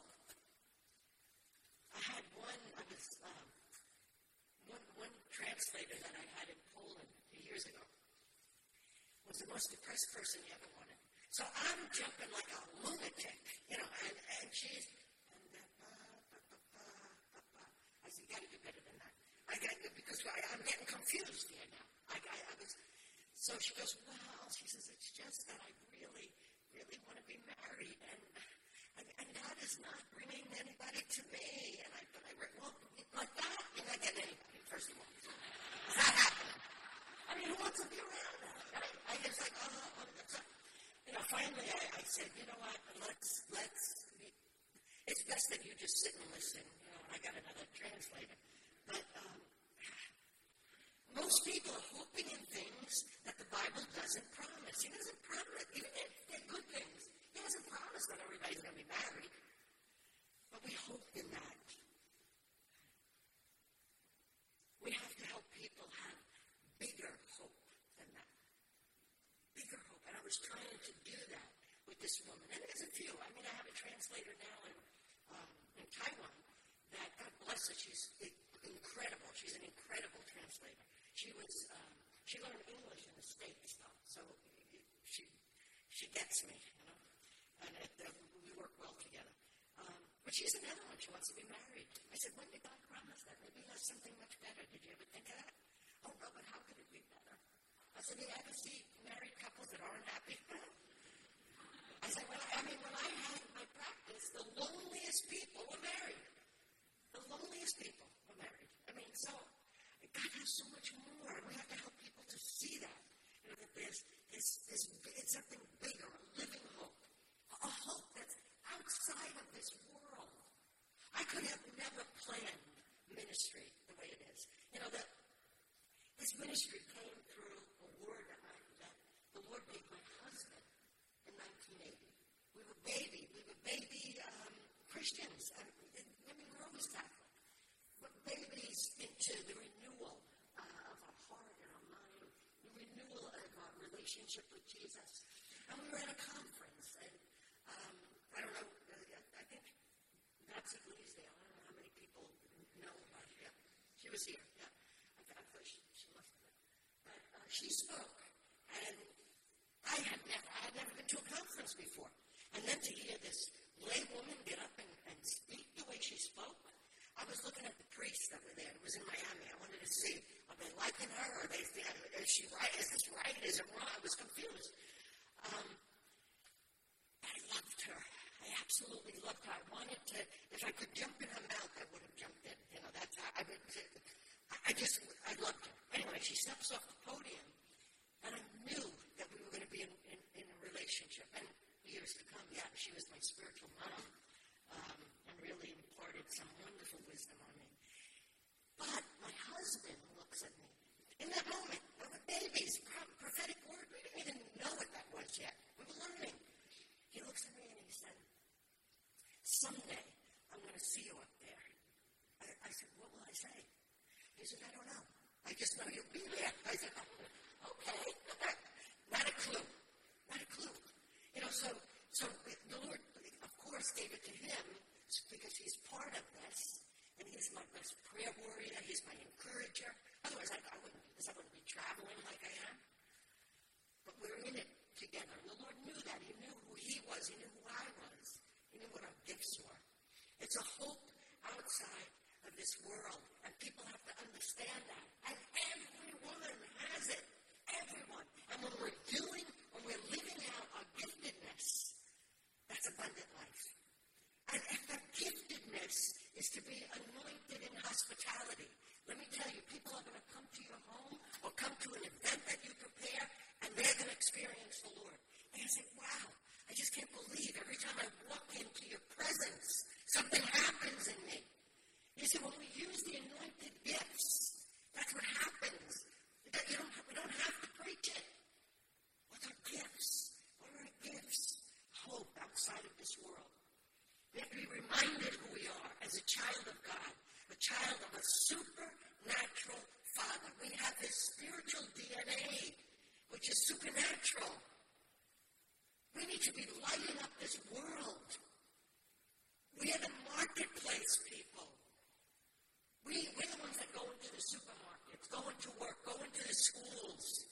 [SPEAKER 2] I had one, I was, um, one, one translator that I had in Poland years ago was the most depressed person you ever wanted. So I'm jumping like a lunatic, you know, and, and she's, and uh, ba, ba, ba, ba, ba. I said, you got to do better than that. I got to, because I, I'm getting confused here now. I, I, I was, so she goes, well, she says, it's just that I really, really want to be married, and and, and God is not bringing anybody to me. And I, but I, well, like that, you're not getting anybody, first of all. It's not happening. I mean, who wants to be around that, right? I was like, oh, oh that's not. You know, finally I, I said, you know what, let's, let's, it's best that you just sit and listen. You know, I got another translator. But um, most people are hoping in things was trying to do that with this woman. And there's a few. I mean, I have a translator now in, um, in Taiwan that, God bless her, she's incredible. She's an incredible translator. She was, um, she learned English in the States, though, so she she gets me, you know, and it, uh, we work well together. Um, but she's another one. She wants to be married. I said, when did God promise that? Maybe he has something much better. Did you ever think of that? Oh, no, but how could it be better? I said, do you ever see married couples that aren't happy? I said, well, I mean, when I had my practice, the loneliest people were married. The loneliest people were married. I mean, so God has so much more, and we have to help people to see that. You know, that there's, there's, there's, there's something bigger, a living hope, a hope that's outside of this world. I could have never planned ministry the way it is. You know, that this ministry came through a word that, I, that the Lord gave my husband in nineteen eighty. We were baby, we were baby um, Christians. I mean, I mean, we're always Catholic. But babies into the renewal uh, of our heart and our mind, the renewal of our relationship with Jesus. And we were at a conference, and um, I don't know, I think Betsy Gleasdale, I don't know how many people know about her. Yeah, she was here, yeah. I thought she, she must have been. But uh, she spoke, and I had never, I had never been to a conference before. And then to hear this lay woman get up and, and speak the way she spoke, I was looking at the priests that were there. It was in Miami. I wanted to see, are they liking her? Are they, is she right? Is this right? Is it wrong? I was confused. Um, I loved her. I absolutely loved her. I wanted to, if I could jump in her mouth, I would have jumped in. You know, that's how I would, I just, I loved her. Anyway, she steps off the podium, and I knew that we were going to be in, in, in a relationship. And years to come, yeah, she was my spiritual mom, um, and really imparted some wonderful wisdom on me. But my husband looks at me. In that moment, we were babies, prophetic word, we didn't even know what that was yet. We were learning. He looks at me and he said, someday I'm going to see you up there. I, I said, what will I say? He said, I don't know. I just know you'll be there. I said, oh, okay. Not a clue. Not a clue. You know, so, so the Lord, of course, gave it to him because he's part of this, and he's my best prayer warrior. He's my encourager. Otherwise, I, I wouldn't, because I wouldn't be traveling like I am. But we're in it together, and the Lord knew that. He knew who he was. He knew who I was. He knew what our gifts were. It's a hope outside of this world, and people have to understand that. And everyone has it. Everyone. And when we're doing, when we're living out our giftedness, that's abundant life. And if that giftedness is to be anointed in hospitality, let me tell you, people are going to come to your home or come to an event that you prepare, and they're going to experience the Lord. And you say, wow, I just can't believe every time I walk into your presence, something happens in me. You see, when we use the anointed gifts, that's what happens. You don't have, we don't have to preach it. What are gifts? What are our gifts? Hope outside of this world. We have to be reminded who we are as a child of God, a child of a supernatural Father. We have this spiritual D N A, which is supernatural. We need to be lighting up this world. We are the marketplace people. We, we're the ones that go into the supermarkets, go into work, go into the schools.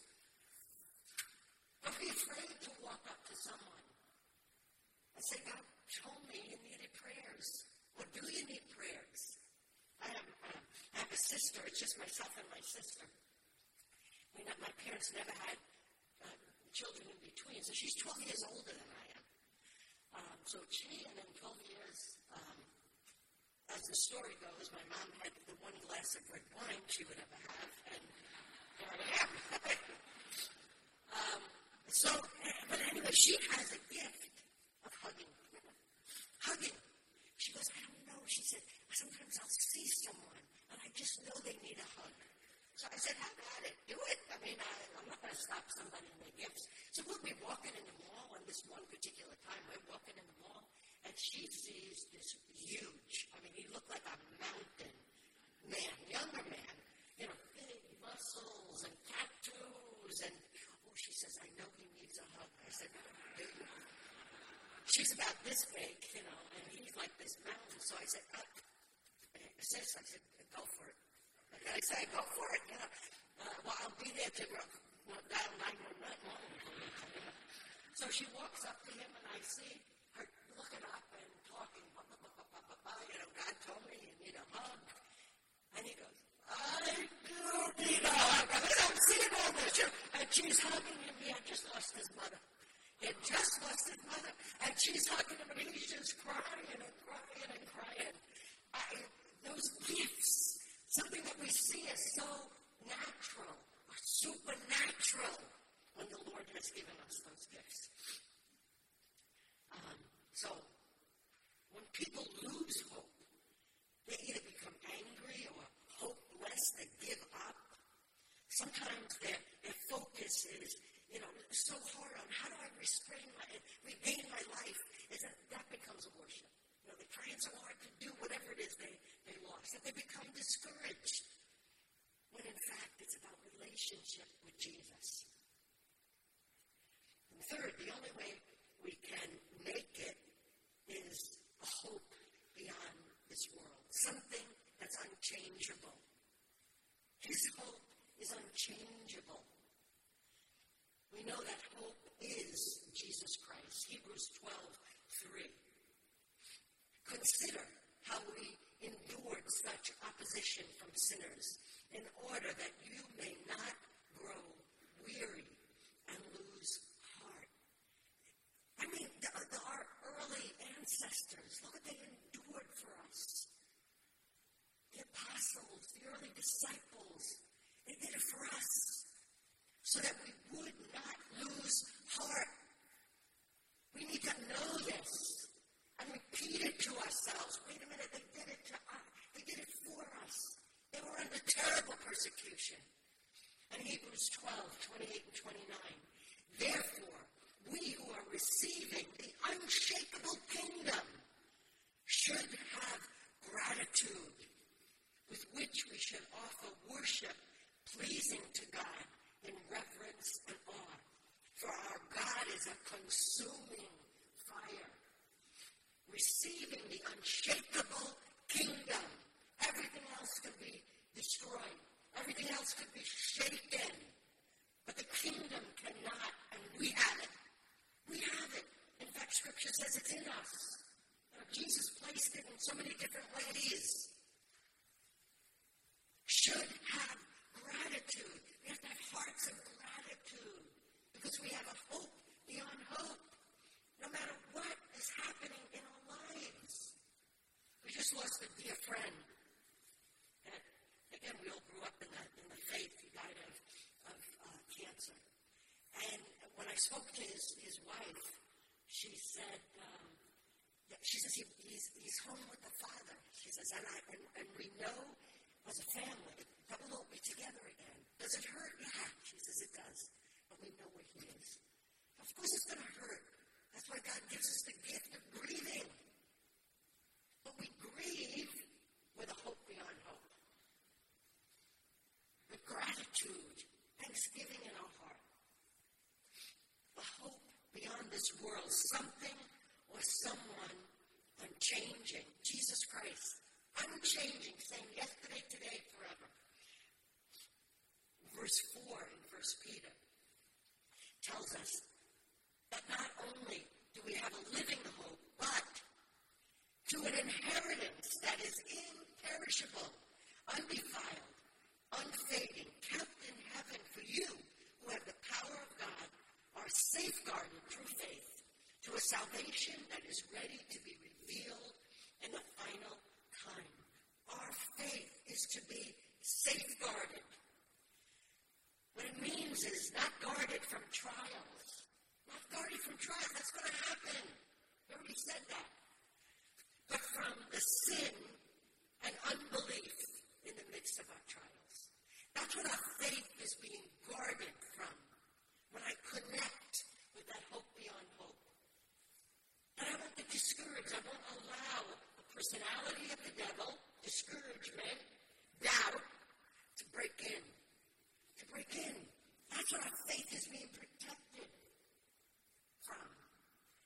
[SPEAKER 2] Don't be afraid to walk up to someone and say, God told me you needed prayers. Or do you need prayers? I have, uh, I have a sister. It's just myself and my sister. I mean, my parents never had uh, children in between, so she's twelve years older than I am. Um, so she, and then twelve years, um, as the story goes, my mom had the one glass of red wine she would ever have, and here I am. um, so, but anyway, she has a gift of hugging. Hugging. She goes, I don't know. She said, sometimes I'll see someone, and I just know they need a hug. So I said, have at it. Do it. I mean, I, I'm not going to stop somebody in their gifts. So we'll be walking in the mall, and this one particular time, we're walking in the mall, and she sees this huge, I mean, he looked like a mountain man, younger man, you know, big muscles and tattoos, and, oh, she says, I know he needs a hug. I said, she's about this big, you know, and he's like this mountain. So I said, uh, sis, I said, go for it. And I said, go for it, you know. Uh, well, I'll be there to uh, dial nine one one. So she walks up to him, and I see her looking up and talking, blah, blah, blah, blah, blah, blah, you know, God told me you need a hug. And he goes, I do need a hug. I mean, I'm seeing all this. And she's hugging him. He had just lost his mother. He had just lost his mother. And she's hugging him, and he's just crying and crying and crying. I, those gifts, something that we see as so natural or supernatural when the Lord has given us those gifts. Um, so, when people lose hope, they either become angry or hopeless, they give up. Sometimes their, their focus is, you know, so hard on how do I restrain my, regain my life, is that that becomes a worship. You know, they're trying so hard to do whatever it is they, they lost, that they become discouraged. When in fact, it's about relationship with Jesus. And third, the only way we can make it is a hope beyond this world. Something that's unchangeable. His hope is unchangeable. We know that hope is Jesus Christ. Hebrews twelve three. Consider how we endured such opposition from sinners, in order that you may not grow weary and lose heart. I mean, the, the, our early ancestors, look what they endured for us. The apostles, the early disciples, they did it for us so that we would not lose heart. We need to know this and repeat it to ourselves. Wait a minute, they did it to us. They did it for us. They were under terrible persecution. And Hebrews twelve, twenty-eight and twenty-nine. Therefore, we who are receiving the unshakable kingdom should have gratitude with which we should offer worship pleasing to God in reverence and awe. For our God is a consuming fire. Receiving the unshakable kingdom. Everything else could be destroyed. Everything else could be shaken. But the kingdom cannot, and we have it. We have it. In fact, Scripture says it's in us. Now, Jesus placed it in so many different ways. Should have gratitude. We have to have hearts of gratitude because we have a hope beyond hope. No matter what is happening in our lives. We just lost a dear friend. And again, we all grew up in the, in the faith. He died of, of uh, cancer. And when I spoke to his, his wife, she said, um, that she says he, he's, he's home with the Father. She says, and, I, and, and we know as a family that we'll all be together again. Does it hurt? Yeah. She says it does. But we know where he is. Of course it's going to hurt. That's why God gives us the gift of grieving. But we grieve with a hope beyond hope. With gratitude, thanksgiving in our heart. A hope beyond this world, something or someone unchanging. Jesus Christ, unchanging, same yesterday, today, forever. Verse four in First Peter tells us that not only do we have a living hope, but to an inheritance that is imperishable, undefiled, unfading, kept in heaven for you who have the power of God, are safeguarded through faith to a salvation that is ready to be revealed in the final time. Our faith is to be safeguarded. What it means is not guarded from trials. Not guarded from trials. That's going to happen. We already said that. But from the sin and unbelief in the midst of our trials. That's what our faith is being guarded from. When I connect with that hope beyond hope. And I won't get discouraged. I won't allow the personality of the devil, discouragement, doubt, to break in. To break in. That's what our faith is being protected from.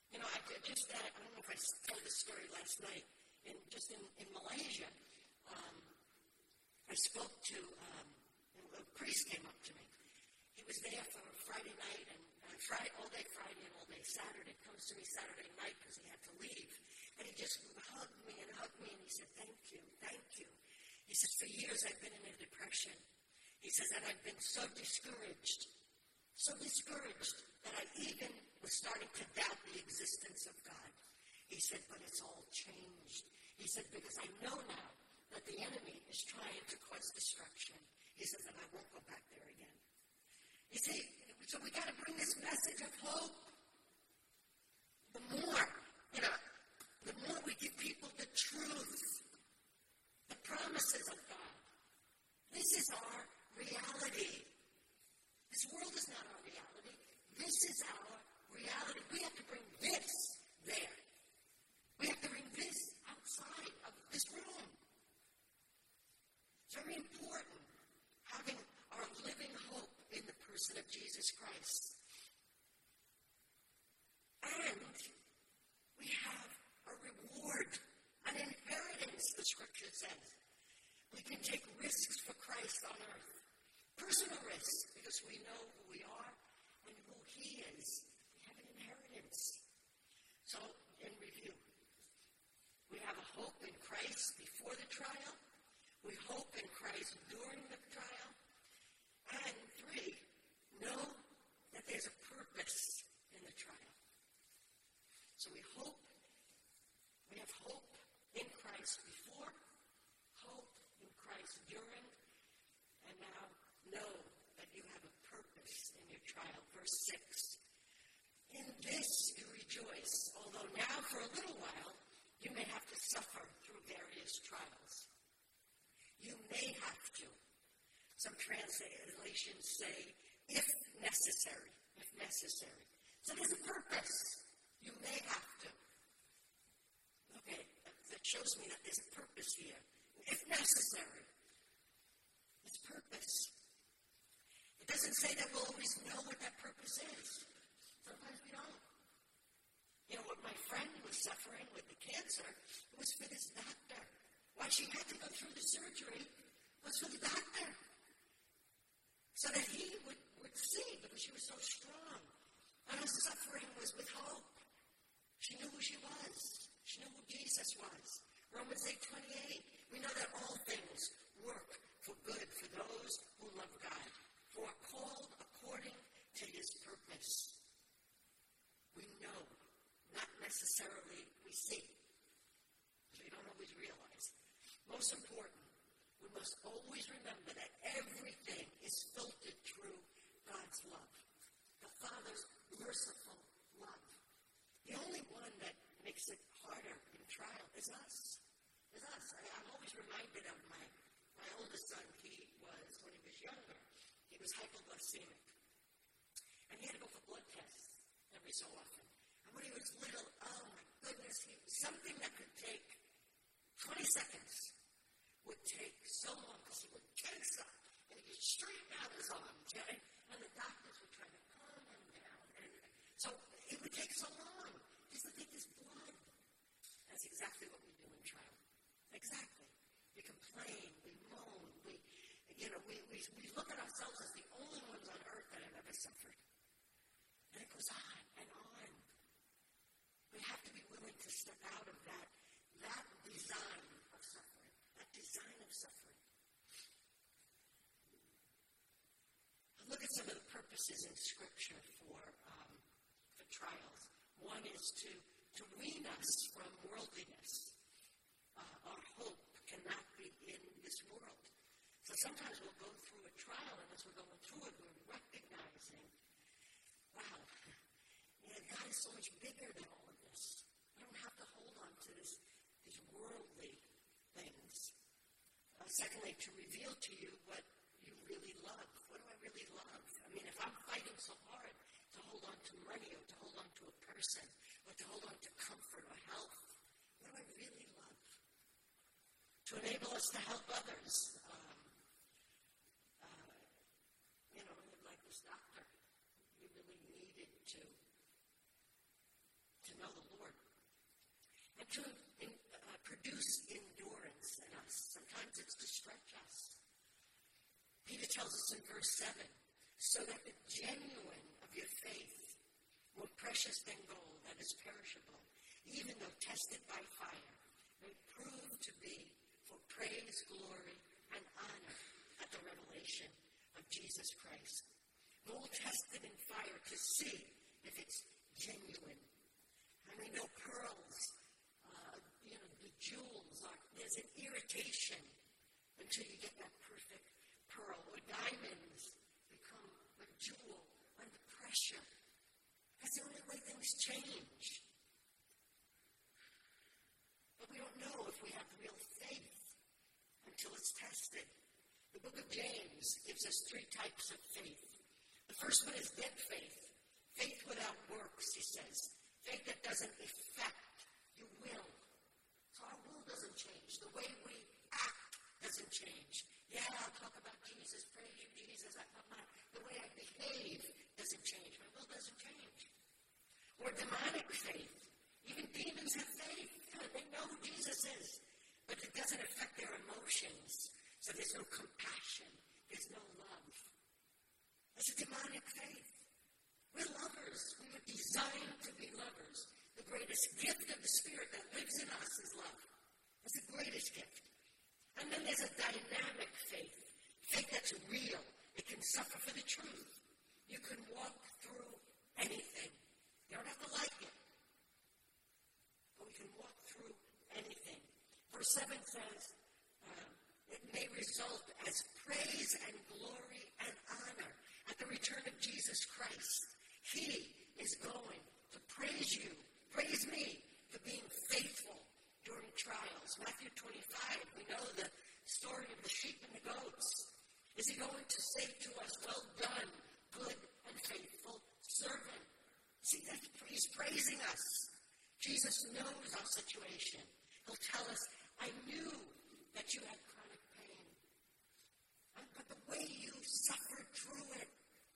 [SPEAKER 2] You know, I just, uh, I don't know if I told this story last night, in, just in, in Malaysia, um, I spoke to, um, a priest came up to me. He was there for Friday night, and uh, Friday, all day Friday and all day Saturday. Comes to me Saturday night because he had to leave. And he just hugged me and hugged me, and he said, thank you, thank you. He says, for years I've been in a depression. He says, and I've been so discouraged, so discouraged that I even was starting to doubt the existence of God. He said, but it's all changed. He said, because I know now that the enemy is trying to cause destruction. He says, and I won't go back there again. You see, so we got to bring this message of hope. The more, you know, the more we give people the truth, the promises of God. This is our reality. This world is not our reality. This is our reality. We have to bring this there. We have to bring this outside of this room. It's very important having our living hope in the person of Jesus Christ. And we have a reward, an inheritance, the scripture says. We can take risks for Christ on earth. Personal risks, because we know who we are and who He is. We have an inheritance. So, in review, we have a hope in Christ before the trial. We hope in Christ during the trial. And three, know that there's a purpose in the trial. So we hope, we have hope in Christ before, hope in Christ during, and now know that you have a purpose in your trial. Verse six, in this you rejoice, although now for a little while you may have to suffer through various trials. You may have to. Some translations say, if necessary, if necessary. So there's a purpose. You may have to. Okay, that shows me that there's a purpose here. If necessary. It's purpose. It doesn't say that we'll always know what that purpose is. Sometimes we don't. You know, what my friend was suffering with the cancer, it was for this doctor. Why she had to go through the surgery was for the doctor. So that he would, would see, because she was so strong. And her suffering was with hope. She knew who she was. She knew who Jesus was. Romans eight twenty-eight. We know that all things work for good for those who love God, who are called according to His purpose. We know, not necessarily we see. We don't always realize. Most important, we must always remember that everything is filtered through God's love. The Father's merciful love. The only one that makes it harder in trial is us. Is us. I, I'm always reminded of my, my oldest son. He was, when he was younger, he was hypoglycemic. And he had to go for blood tests every so often. And when he was little, oh my goodness, he, something that could take twenty seconds would take so long, because he would tense up and he'd straighten out his arms, okay? And the doctors would try to calm him down. And so it would take so long just to take his blood. That's exactly what we do in trial. Exactly. We complain, we moan, we, you know, we, we, we look at ourselves as the only ones on earth that have ever suffered. And it goes on and on. We have to be willing to step out of that, that design of suffering, that design of suffering. Look at some of the purposes in Scripture for, um, for trials. One is to, to wean us from worldliness. Uh, our hope cannot be in this world. So sometimes we'll go through a trial, and as we're going through it, we're recognizing, wow, yeah, God is so much bigger than all of this. I don't have to hold on to this, these worldly things. Uh, secondly, to reveal to you what you really love. What do I really love? I mean, if I'm fighting so hard to hold on to money, or to hold on to a person, or to hold on to comfort or health, what do I really love? To enable us to help others. Um, uh, you know, like this doctor, he really needed to, to know the Lord. And to in, uh, produce endurance in us. Sometimes it's to stretch us. Peter tells us in verse seven, so that the genuine of your faith, more precious than gold that is perishable, even though tested by fire, may prove to be for praise, glory, and honor at the revelation of Jesus Christ. Gold tested in fire to see if it's genuine. And we know pearls, uh, you know, the jewels, are, there's an irritation until you get that perfect pearl. Or diamonds become a jewel under pressure. That's the only way things change. But we don't know if we have real faith until it's tested. The book of James gives us three types of faith. The first one is dead faith. Faith without works, he says. Faith that doesn't affect your will. So our will doesn't change. The way we act doesn't change. Yeah, I'll talk about Jesus. Praise you, Jesus. I, my, the way I behave doesn't change. My will doesn't change. Or demonic faith. Even demons have faith. They know who Jesus is. But it doesn't affect their emotions. So there's no compassion. There's no love. That's a demonic faith. We're lovers. We were designed to be lovers. The greatest gift of the Spirit that lives in us is love. That's the greatest gift. And then there's a dynamic faith. Faith that's real. It can suffer for the truth. You can walk through anything. You don't have to like it. But we can walk through anything. Verse seven says, um, it may result as praise and glory and honor at the return of Jesus Christ. He is going to praise you, praise me, for being faithful during trials. Matthew twenty-five, we know the story of the sheep and the goats. Is he going to say to us, well done, good and faithful servant? See, that's, he's praising us. Jesus knows our situation. He'll tell us, I knew that you had chronic pain. But the way you suffered through it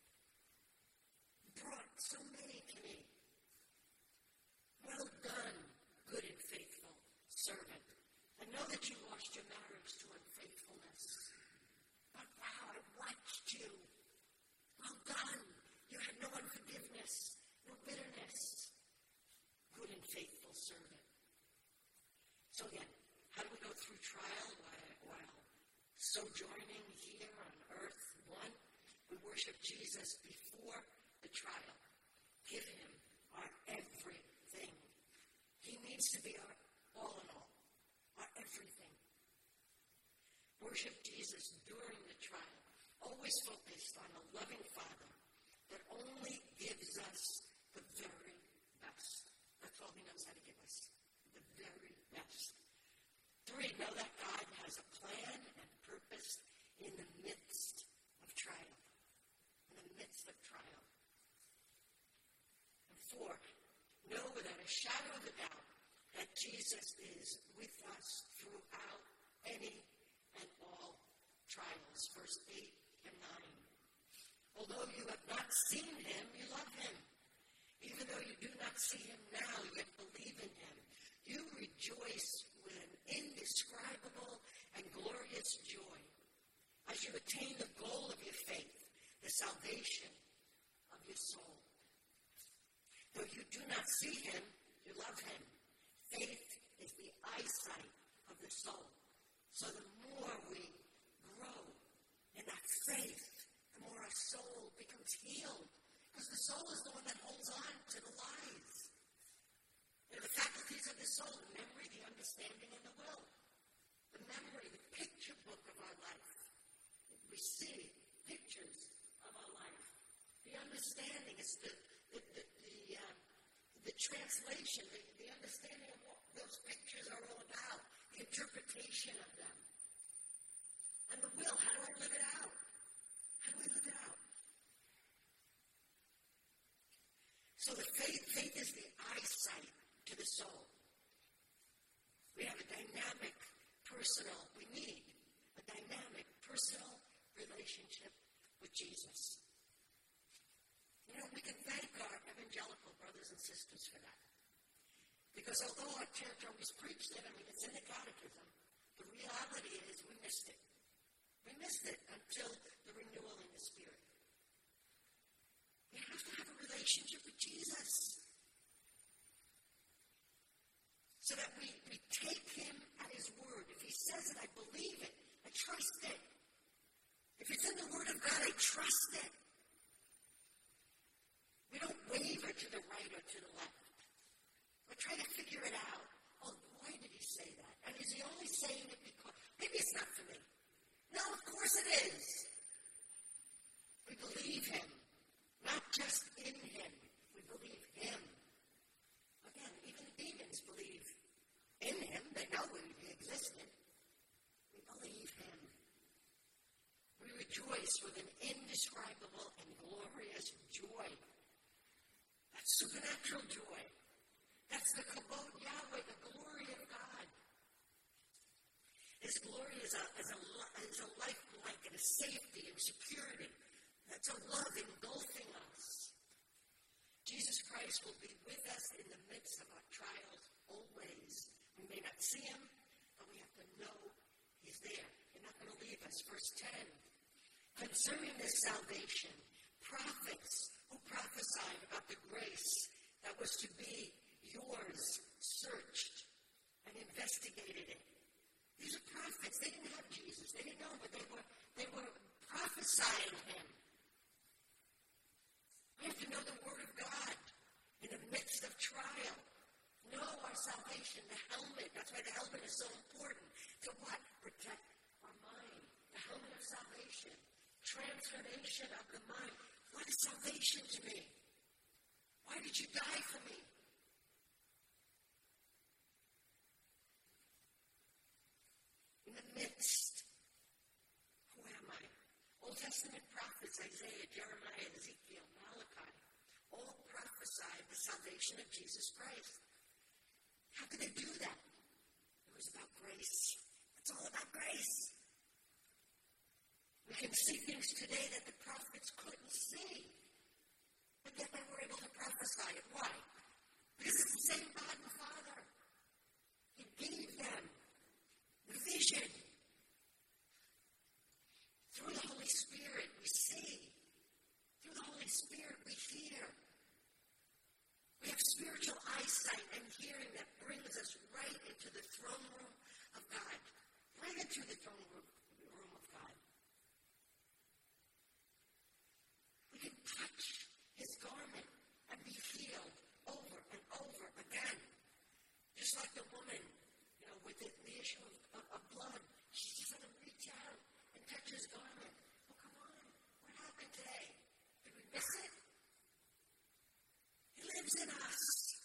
[SPEAKER 2] brought so many to me. Well done, good and faithful servant. I know that you lost your marriage to unfaithfulness. But wow, I watched you. Well done. You had no unforgiveness, no bitterness. Good and faithful servant. So again, how do we go through trial while, while sojourning here on earth? One, we worship Jesus before the trial. Give him our everything. He needs to be our all in all, our everything. Worship Jesus during the trial, always focused on a loving Father that only gives us the very best. That's all he knows how to give us, the very best. Three, know that God has a plan and purpose in the midst of trial. In the midst of trial. And four, know without a shadow of a doubt that Jesus is with us throughout any and all trials. Verse eight and nine. Although you have not seen him, you love him. Even though you do not see him now, yet believe in him. You rejoice with an indescribable and glorious joy as you attain the goal of your faith, the salvation of your soul. Though you do not see him, you love him. Faith is the eyesight of the soul. So the more we grow in that faith, the more our soul becomes healed. Because the soul is the one that holds on to the lies. You know, the faculties of the soul, the memory, the understanding, and the will. The memory, the picture book of our life. We see pictures of our life. The understanding is the the the, the, uh, the translation, the, the understanding of what those pictures are all about, the interpretation of them. And the will, how do I live it out? How do I live it out? So the faith, faith is the eyesight to the soul. We have a dynamic, personal, we need a dynamic, personal relationship with Jesus. You know, we can thank our evangelical brothers and sisters for that. Because although our church always preached it, I mean, it's in the catechism, the reality is we missed it. We missed it until the renewal in the Spirit. We have to have a relationship with Jesus so that we, we take him at his word. If he says it, I believe it. I trust it. If it's in the word of God, I trust it. We don't waver to the right or to the left. Or try to figure it out. Oh, why did he say that? And is he only saying it because maybe it's not for me? No, of course it is. We believe him. Not just in him. We believe him. Again, even the demons believe in him. They know he existed. We believe him. We rejoice with an indescribable and glorious joy. That's supernatural joy. That's the kabod Yahweh, the glory of God. His glory is a, is a, is a lifelike and a safety and security. That's a love engulfing us. Jesus Christ will be with us in the midst of our trials always. We may not see him, but we have to know he's there. He's not going to leave us. Verse ten. Concerning this salvation, prophets who prophesied about the grace that was to be yours searched and investigated it. These are prophets. They didn't have Jesus. They didn't know, but they were they were prophesying him. We have to know the word of God in the midst of trial. Know our salvation, the helmet. That's why the helmet is so important. To what? Protect our mind. The helmet of salvation. Transformation of the mind. What is salvation to me? Why did you die for me? In the midst, who am I? Old Testament prophets, Isaiah, Jeremiah, Ezekiel, Malachi, all prophesied the salvation of Jesus Christ. How could they do that? It was about grace. It's all about grace. We can see things today that the prophets couldn't see. But yet they were able to prophesy it. Why? Because it's the same God the Father. He gave them the vision. Through the Holy Spirit we see. Through the Holy Spirit we hear. We have spiritual eyesight and hearing that brings us right into the throne room of God. Right into the throne room, room of God. We can touch his garment and be healed over and over again. Just like the woman, you know, with the, the issue of, of, of blood. She just had to reach out and touch his garment. Oh, come on. What happened today? Did we miss it? He lives in us.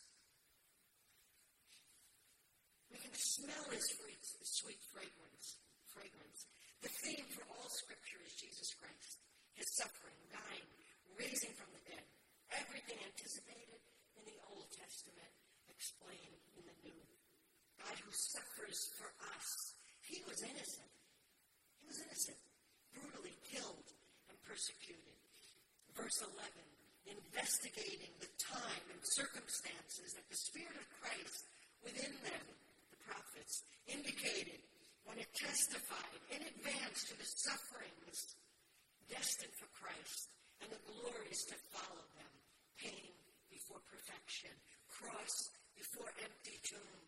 [SPEAKER 2] We can smell his sweet, sweet fragrance. fragrance. The theme for all Scripture is Jesus Christ. His suffering, dying, raising from the dead. Everything anticipated in the Old Testament, explained in the New. God who suffers for us. He was innocent. He was innocent. Brutally killed and persecuted. Verse eleven. Investigating the time and circumstances that the Spirit of Christ within them, the prophets, indicated when it testified in advance to the sufferings destined for Christ and the glories to follow them. Pain before perfection. Cross before empty tomb.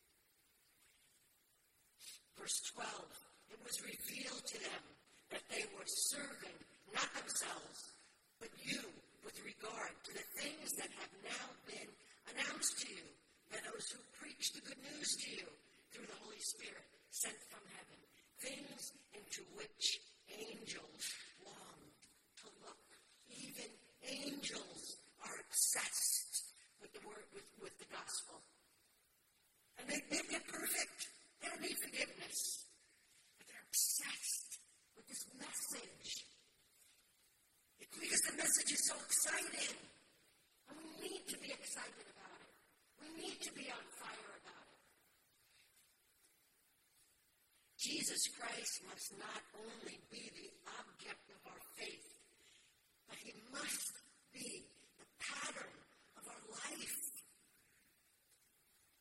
[SPEAKER 2] Verse twelve. It was revealed to them that they were serving not themselves, but you, with regard to the things that have now been announced to you by those who preach the good news to you through the Holy Spirit sent from heaven. Things into which angels long to look. Even angels are obsessed with the word, with, with the gospel. And they think they're perfect. They don't need forgiveness. But they're obsessed with this message. It's because the message is so exciting. And we need to be excited about it. We need to be on fire about it. Jesus Christ must not only be the object of our faith, but he must be the pattern of our life.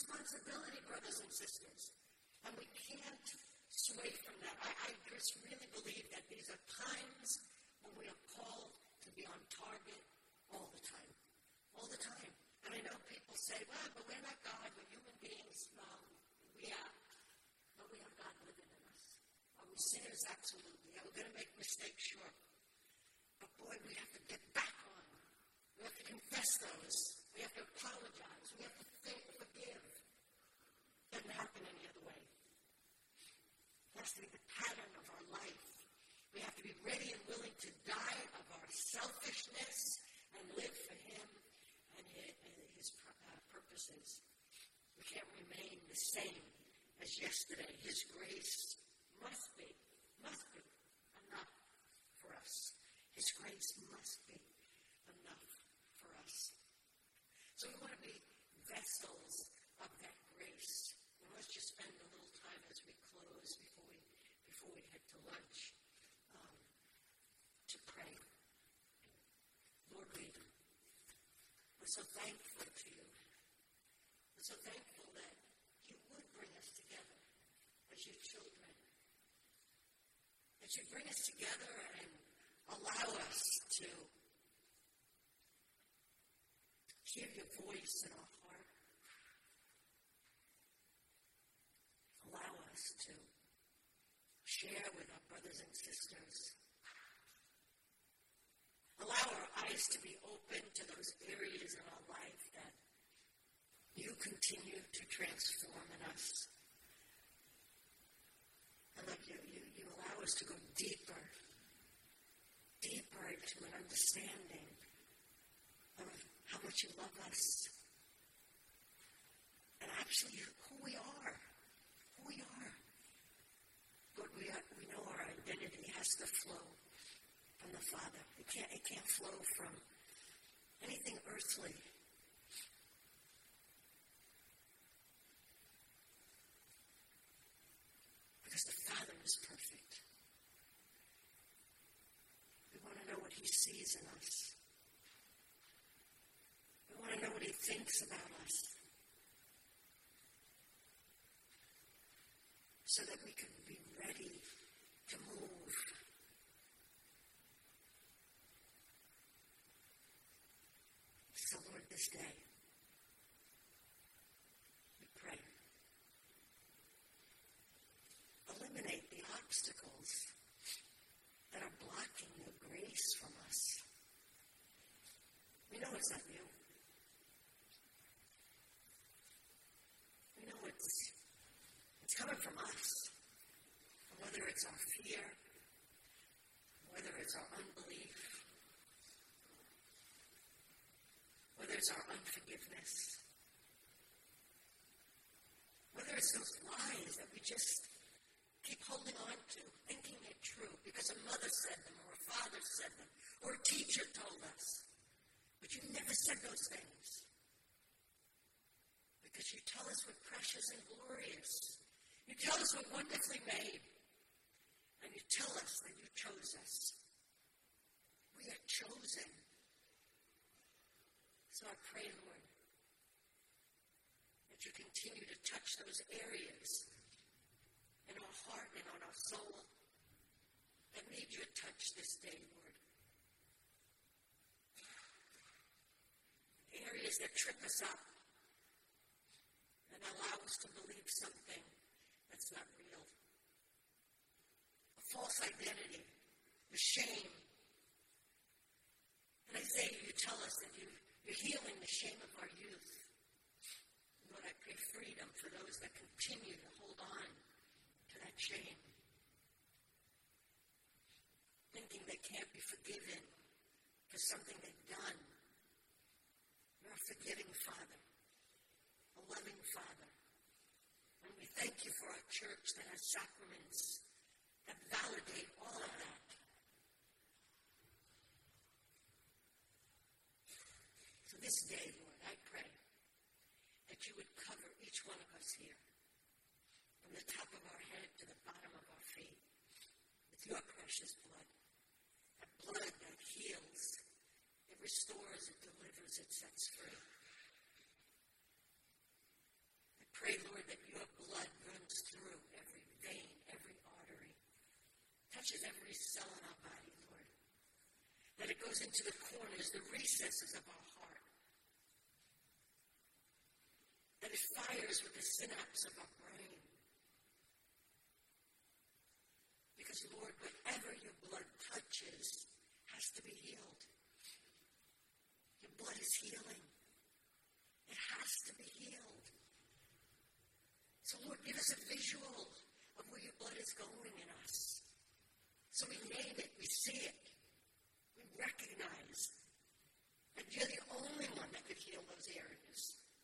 [SPEAKER 2] responsibility, brothers and sisters. And we can't sway from that. I, I just really believe that these are times when we are called to be on target all the time. All the time. And I know people say, well, but we're not God, we're human beings. Well, we are. But we have God living in us. Are we sinners? Absolutely. Are we going to make mistakes? Sure. But boy, we have to get back on. We have to confess those. We have to apologize. We have to think, forgive. Doesn't happen any other way. It has to be the pattern of our life. We have to be ready and willing to die of our selfishness and live for Him and His, and his uh, purposes. We can't remain the same as yesterday. His grace must be, must be enough for us. His grace must be enough for us. So we want to be vessels of that grace. And let's just spend a little time as we close before we before we head to lunch um, to pray. Lord, we, we're so thankful to you. We're so thankful that you would bring us together as your children. That you bring us together and allow us to hear your voice in our heart. Allow us to share with our brothers and sisters. Allow our eyes to be open to those areas in our life that you continue to transform in us. And like you, you, you allow us to go deeper, deeper into an understanding of how much you love us. And actually who we are. Who we are. Lord, we, are, we know our identity has to flow from the Father. It can't, it can't flow from anything earthly. Because the Father is perfect. We want to know what He sees in us. We want to know what He thinks about us. So that we can be ready to move. So Lord, this day, we pray. Eliminate the obstacles that are blocking your grace from us. We know it's not you. We know it's, it's coming from us. Whether it's our fear, whether it's our unbelief, whether it's our unforgiveness, whether it's those lies that we just keep holding on to, thinking they're true because a mother said them or a father said them or a teacher told us. But you never said those things because you tell us we're precious and glorious. You tell us we're wonderfully made. And you tell us that you chose us. We are chosen. So I pray, Lord, that you continue to touch those areas in our heart and on our soul that need your touch this day, Lord. Areas that trip us up and allow us to believe something that's not real. A false identity, the shame. And Isaiah, you tell us that you, you're healing the shame of our youth. Lord, I pray freedom for those that continue to hold on to that shame. Thinking they can't be forgiven for something they've done. You're a forgiving Father, a loving Father. And we thank you for our church that has sacraments that validate all of that. So this day, Lord, I pray that you would cover each one of us here, from the top of our head to the bottom of our feet, with your precious blood. That blood that heals, it restores, it delivers, it sets free. pray, Lord, that your blood runs through every vein, every artery, touches every cell in our body, Lord. That it goes into the corners, the recesses of our heart. That it fires with the synapse of our brain. Because, Lord, whatever your blood touches has to be healed. Your blood is healing. It has to be healed. So, Lord, give us a visual of where your blood is going in us. So we name it, we see it, we recognize that you're the only one that could heal those areas.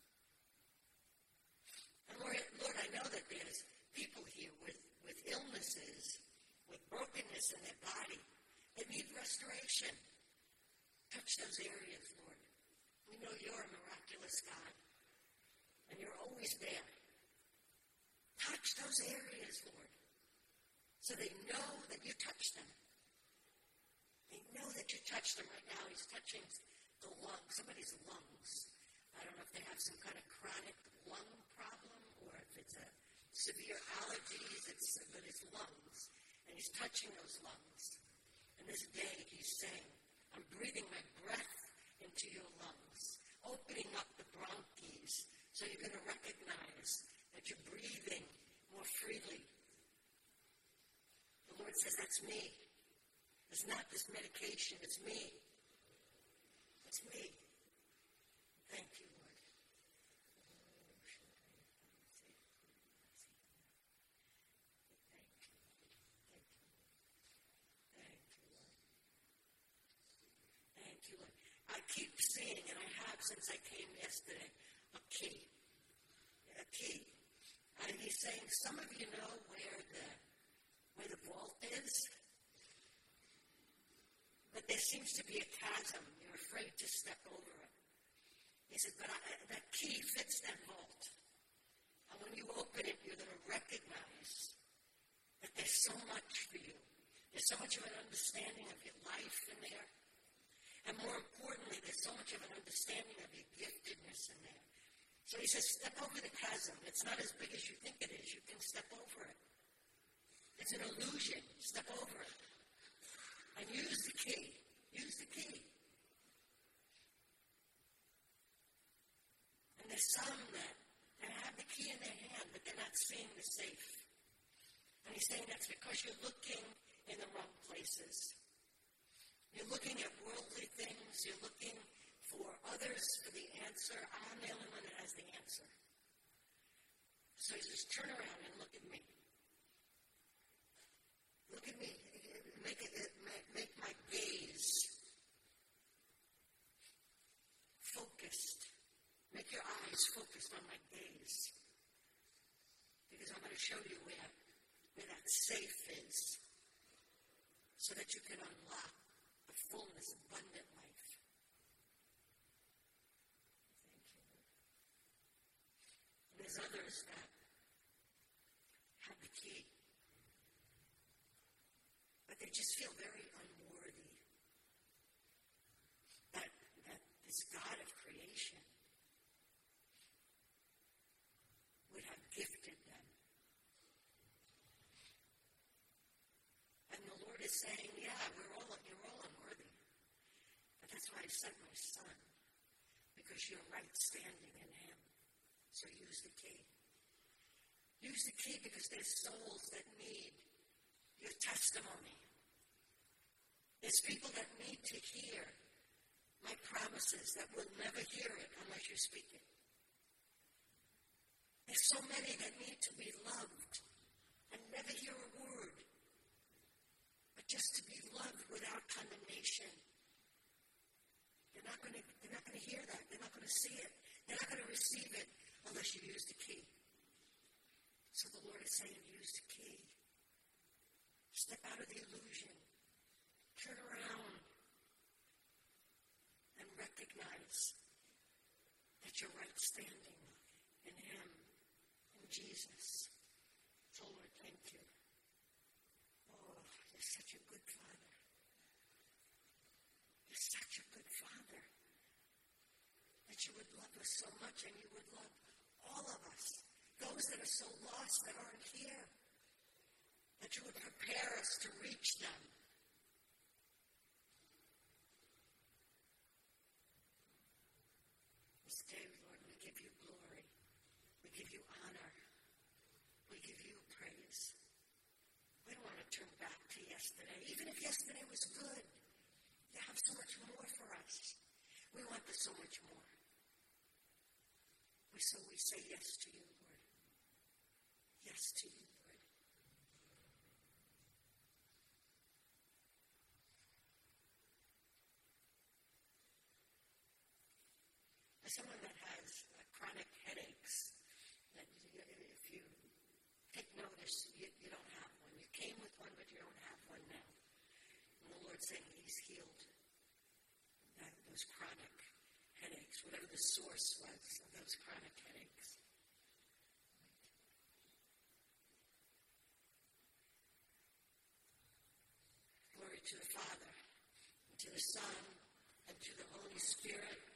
[SPEAKER 2] And Lord, Lord, I know that there's people here with, with illnesses, with brokenness in their body that need restoration. Touch those areas, Lord. We know you're a miraculous God, and you're always there. Touch those areas, Lord, so they know that you touch them. They know that you touch them right now. He's touching the lungs, somebody's lungs. I don't know if they have some kind of chronic lung problem or if it's a severe allergies, it's, but it's lungs. And he's touching those lungs. And this day he's saying, I'm breathing my breath into your lungs, opening up the bronchies so you're going to recognize that you're breathing more freely. The Lord says, that's me. It's not this medication, it's me. It's me. Thank you, Lord. Thank you, Lord. I keep seeing, and I have since I came yesterday, a key. A key. And he's saying, some of you know where the where the vault is, but there seems to be a chasm. You're afraid to step over it. He said, but I, that key fits that vault. And when you open it, you're going to recognize that there's so much for you. There's so much of an understanding of your life in there. And more importantly, there's so much of an understanding of your giftedness in there. So he says, step over the chasm. It's not as big as you think it is. You can step over it. It's an illusion. Step over it. And use the key. Use the key. And there's some that, that have the key in their hand, but they're not seeing the safe. And he's saying that's because you're looking in the wrong places. You're looking at worldly things. You're looking for others for the answer. I'm the only one that has the answer. So he says, turn around and look at me. Look at me. Make, it, make my gaze focused. Make your eyes focused on my gaze. Because I'm going to show you where, where that safe is so that you can unlock the fullness, abundant life. Thank you, Lord. And there's others that have the key, but they just feel very unworthy. That, that this God of creation would have gifted them. And the Lord is saying, yeah, we're all, you're all unworthy. But that's why I sent my son. Because you're right standing in him. So use the key. Use the key because there's souls that need your testimony. There's people that need to hear my promises that will never hear it unless you speak it. There's so many that need to be loved and never hear a word, but just to be loved without condemnation. They're not going to, they're not going to hear that. They're not going to see it. They're not going to receive it unless you use the key. So the Lord is saying, use the key. Step out of the illusion. Turn around and recognize that you're right standing in him, in Jesus. So Lord, thank you. Oh, you're such a good Father. You're such a good Father. That you would love us so much and you would love all of us those that are so lost that aren't here, that you would prepare us to reach them. This day, Lord, we give you glory. We give you honor. We give you praise. We don't want to turn back to yesterday. Even if yesterday was good, you have so much more for us. We want the so much more. We so we say yes to you, Lord. Yes to you, Lord. As someone that has uh, chronic headaches, that if you take notice, you, you don't have one. You came with one, but you don't have one now. And the Lord's saying he's healed that, those chronic headaches, whatever the source was of those chronic headaches. Glory to the Father, and to the Son, and to the Holy Spirit,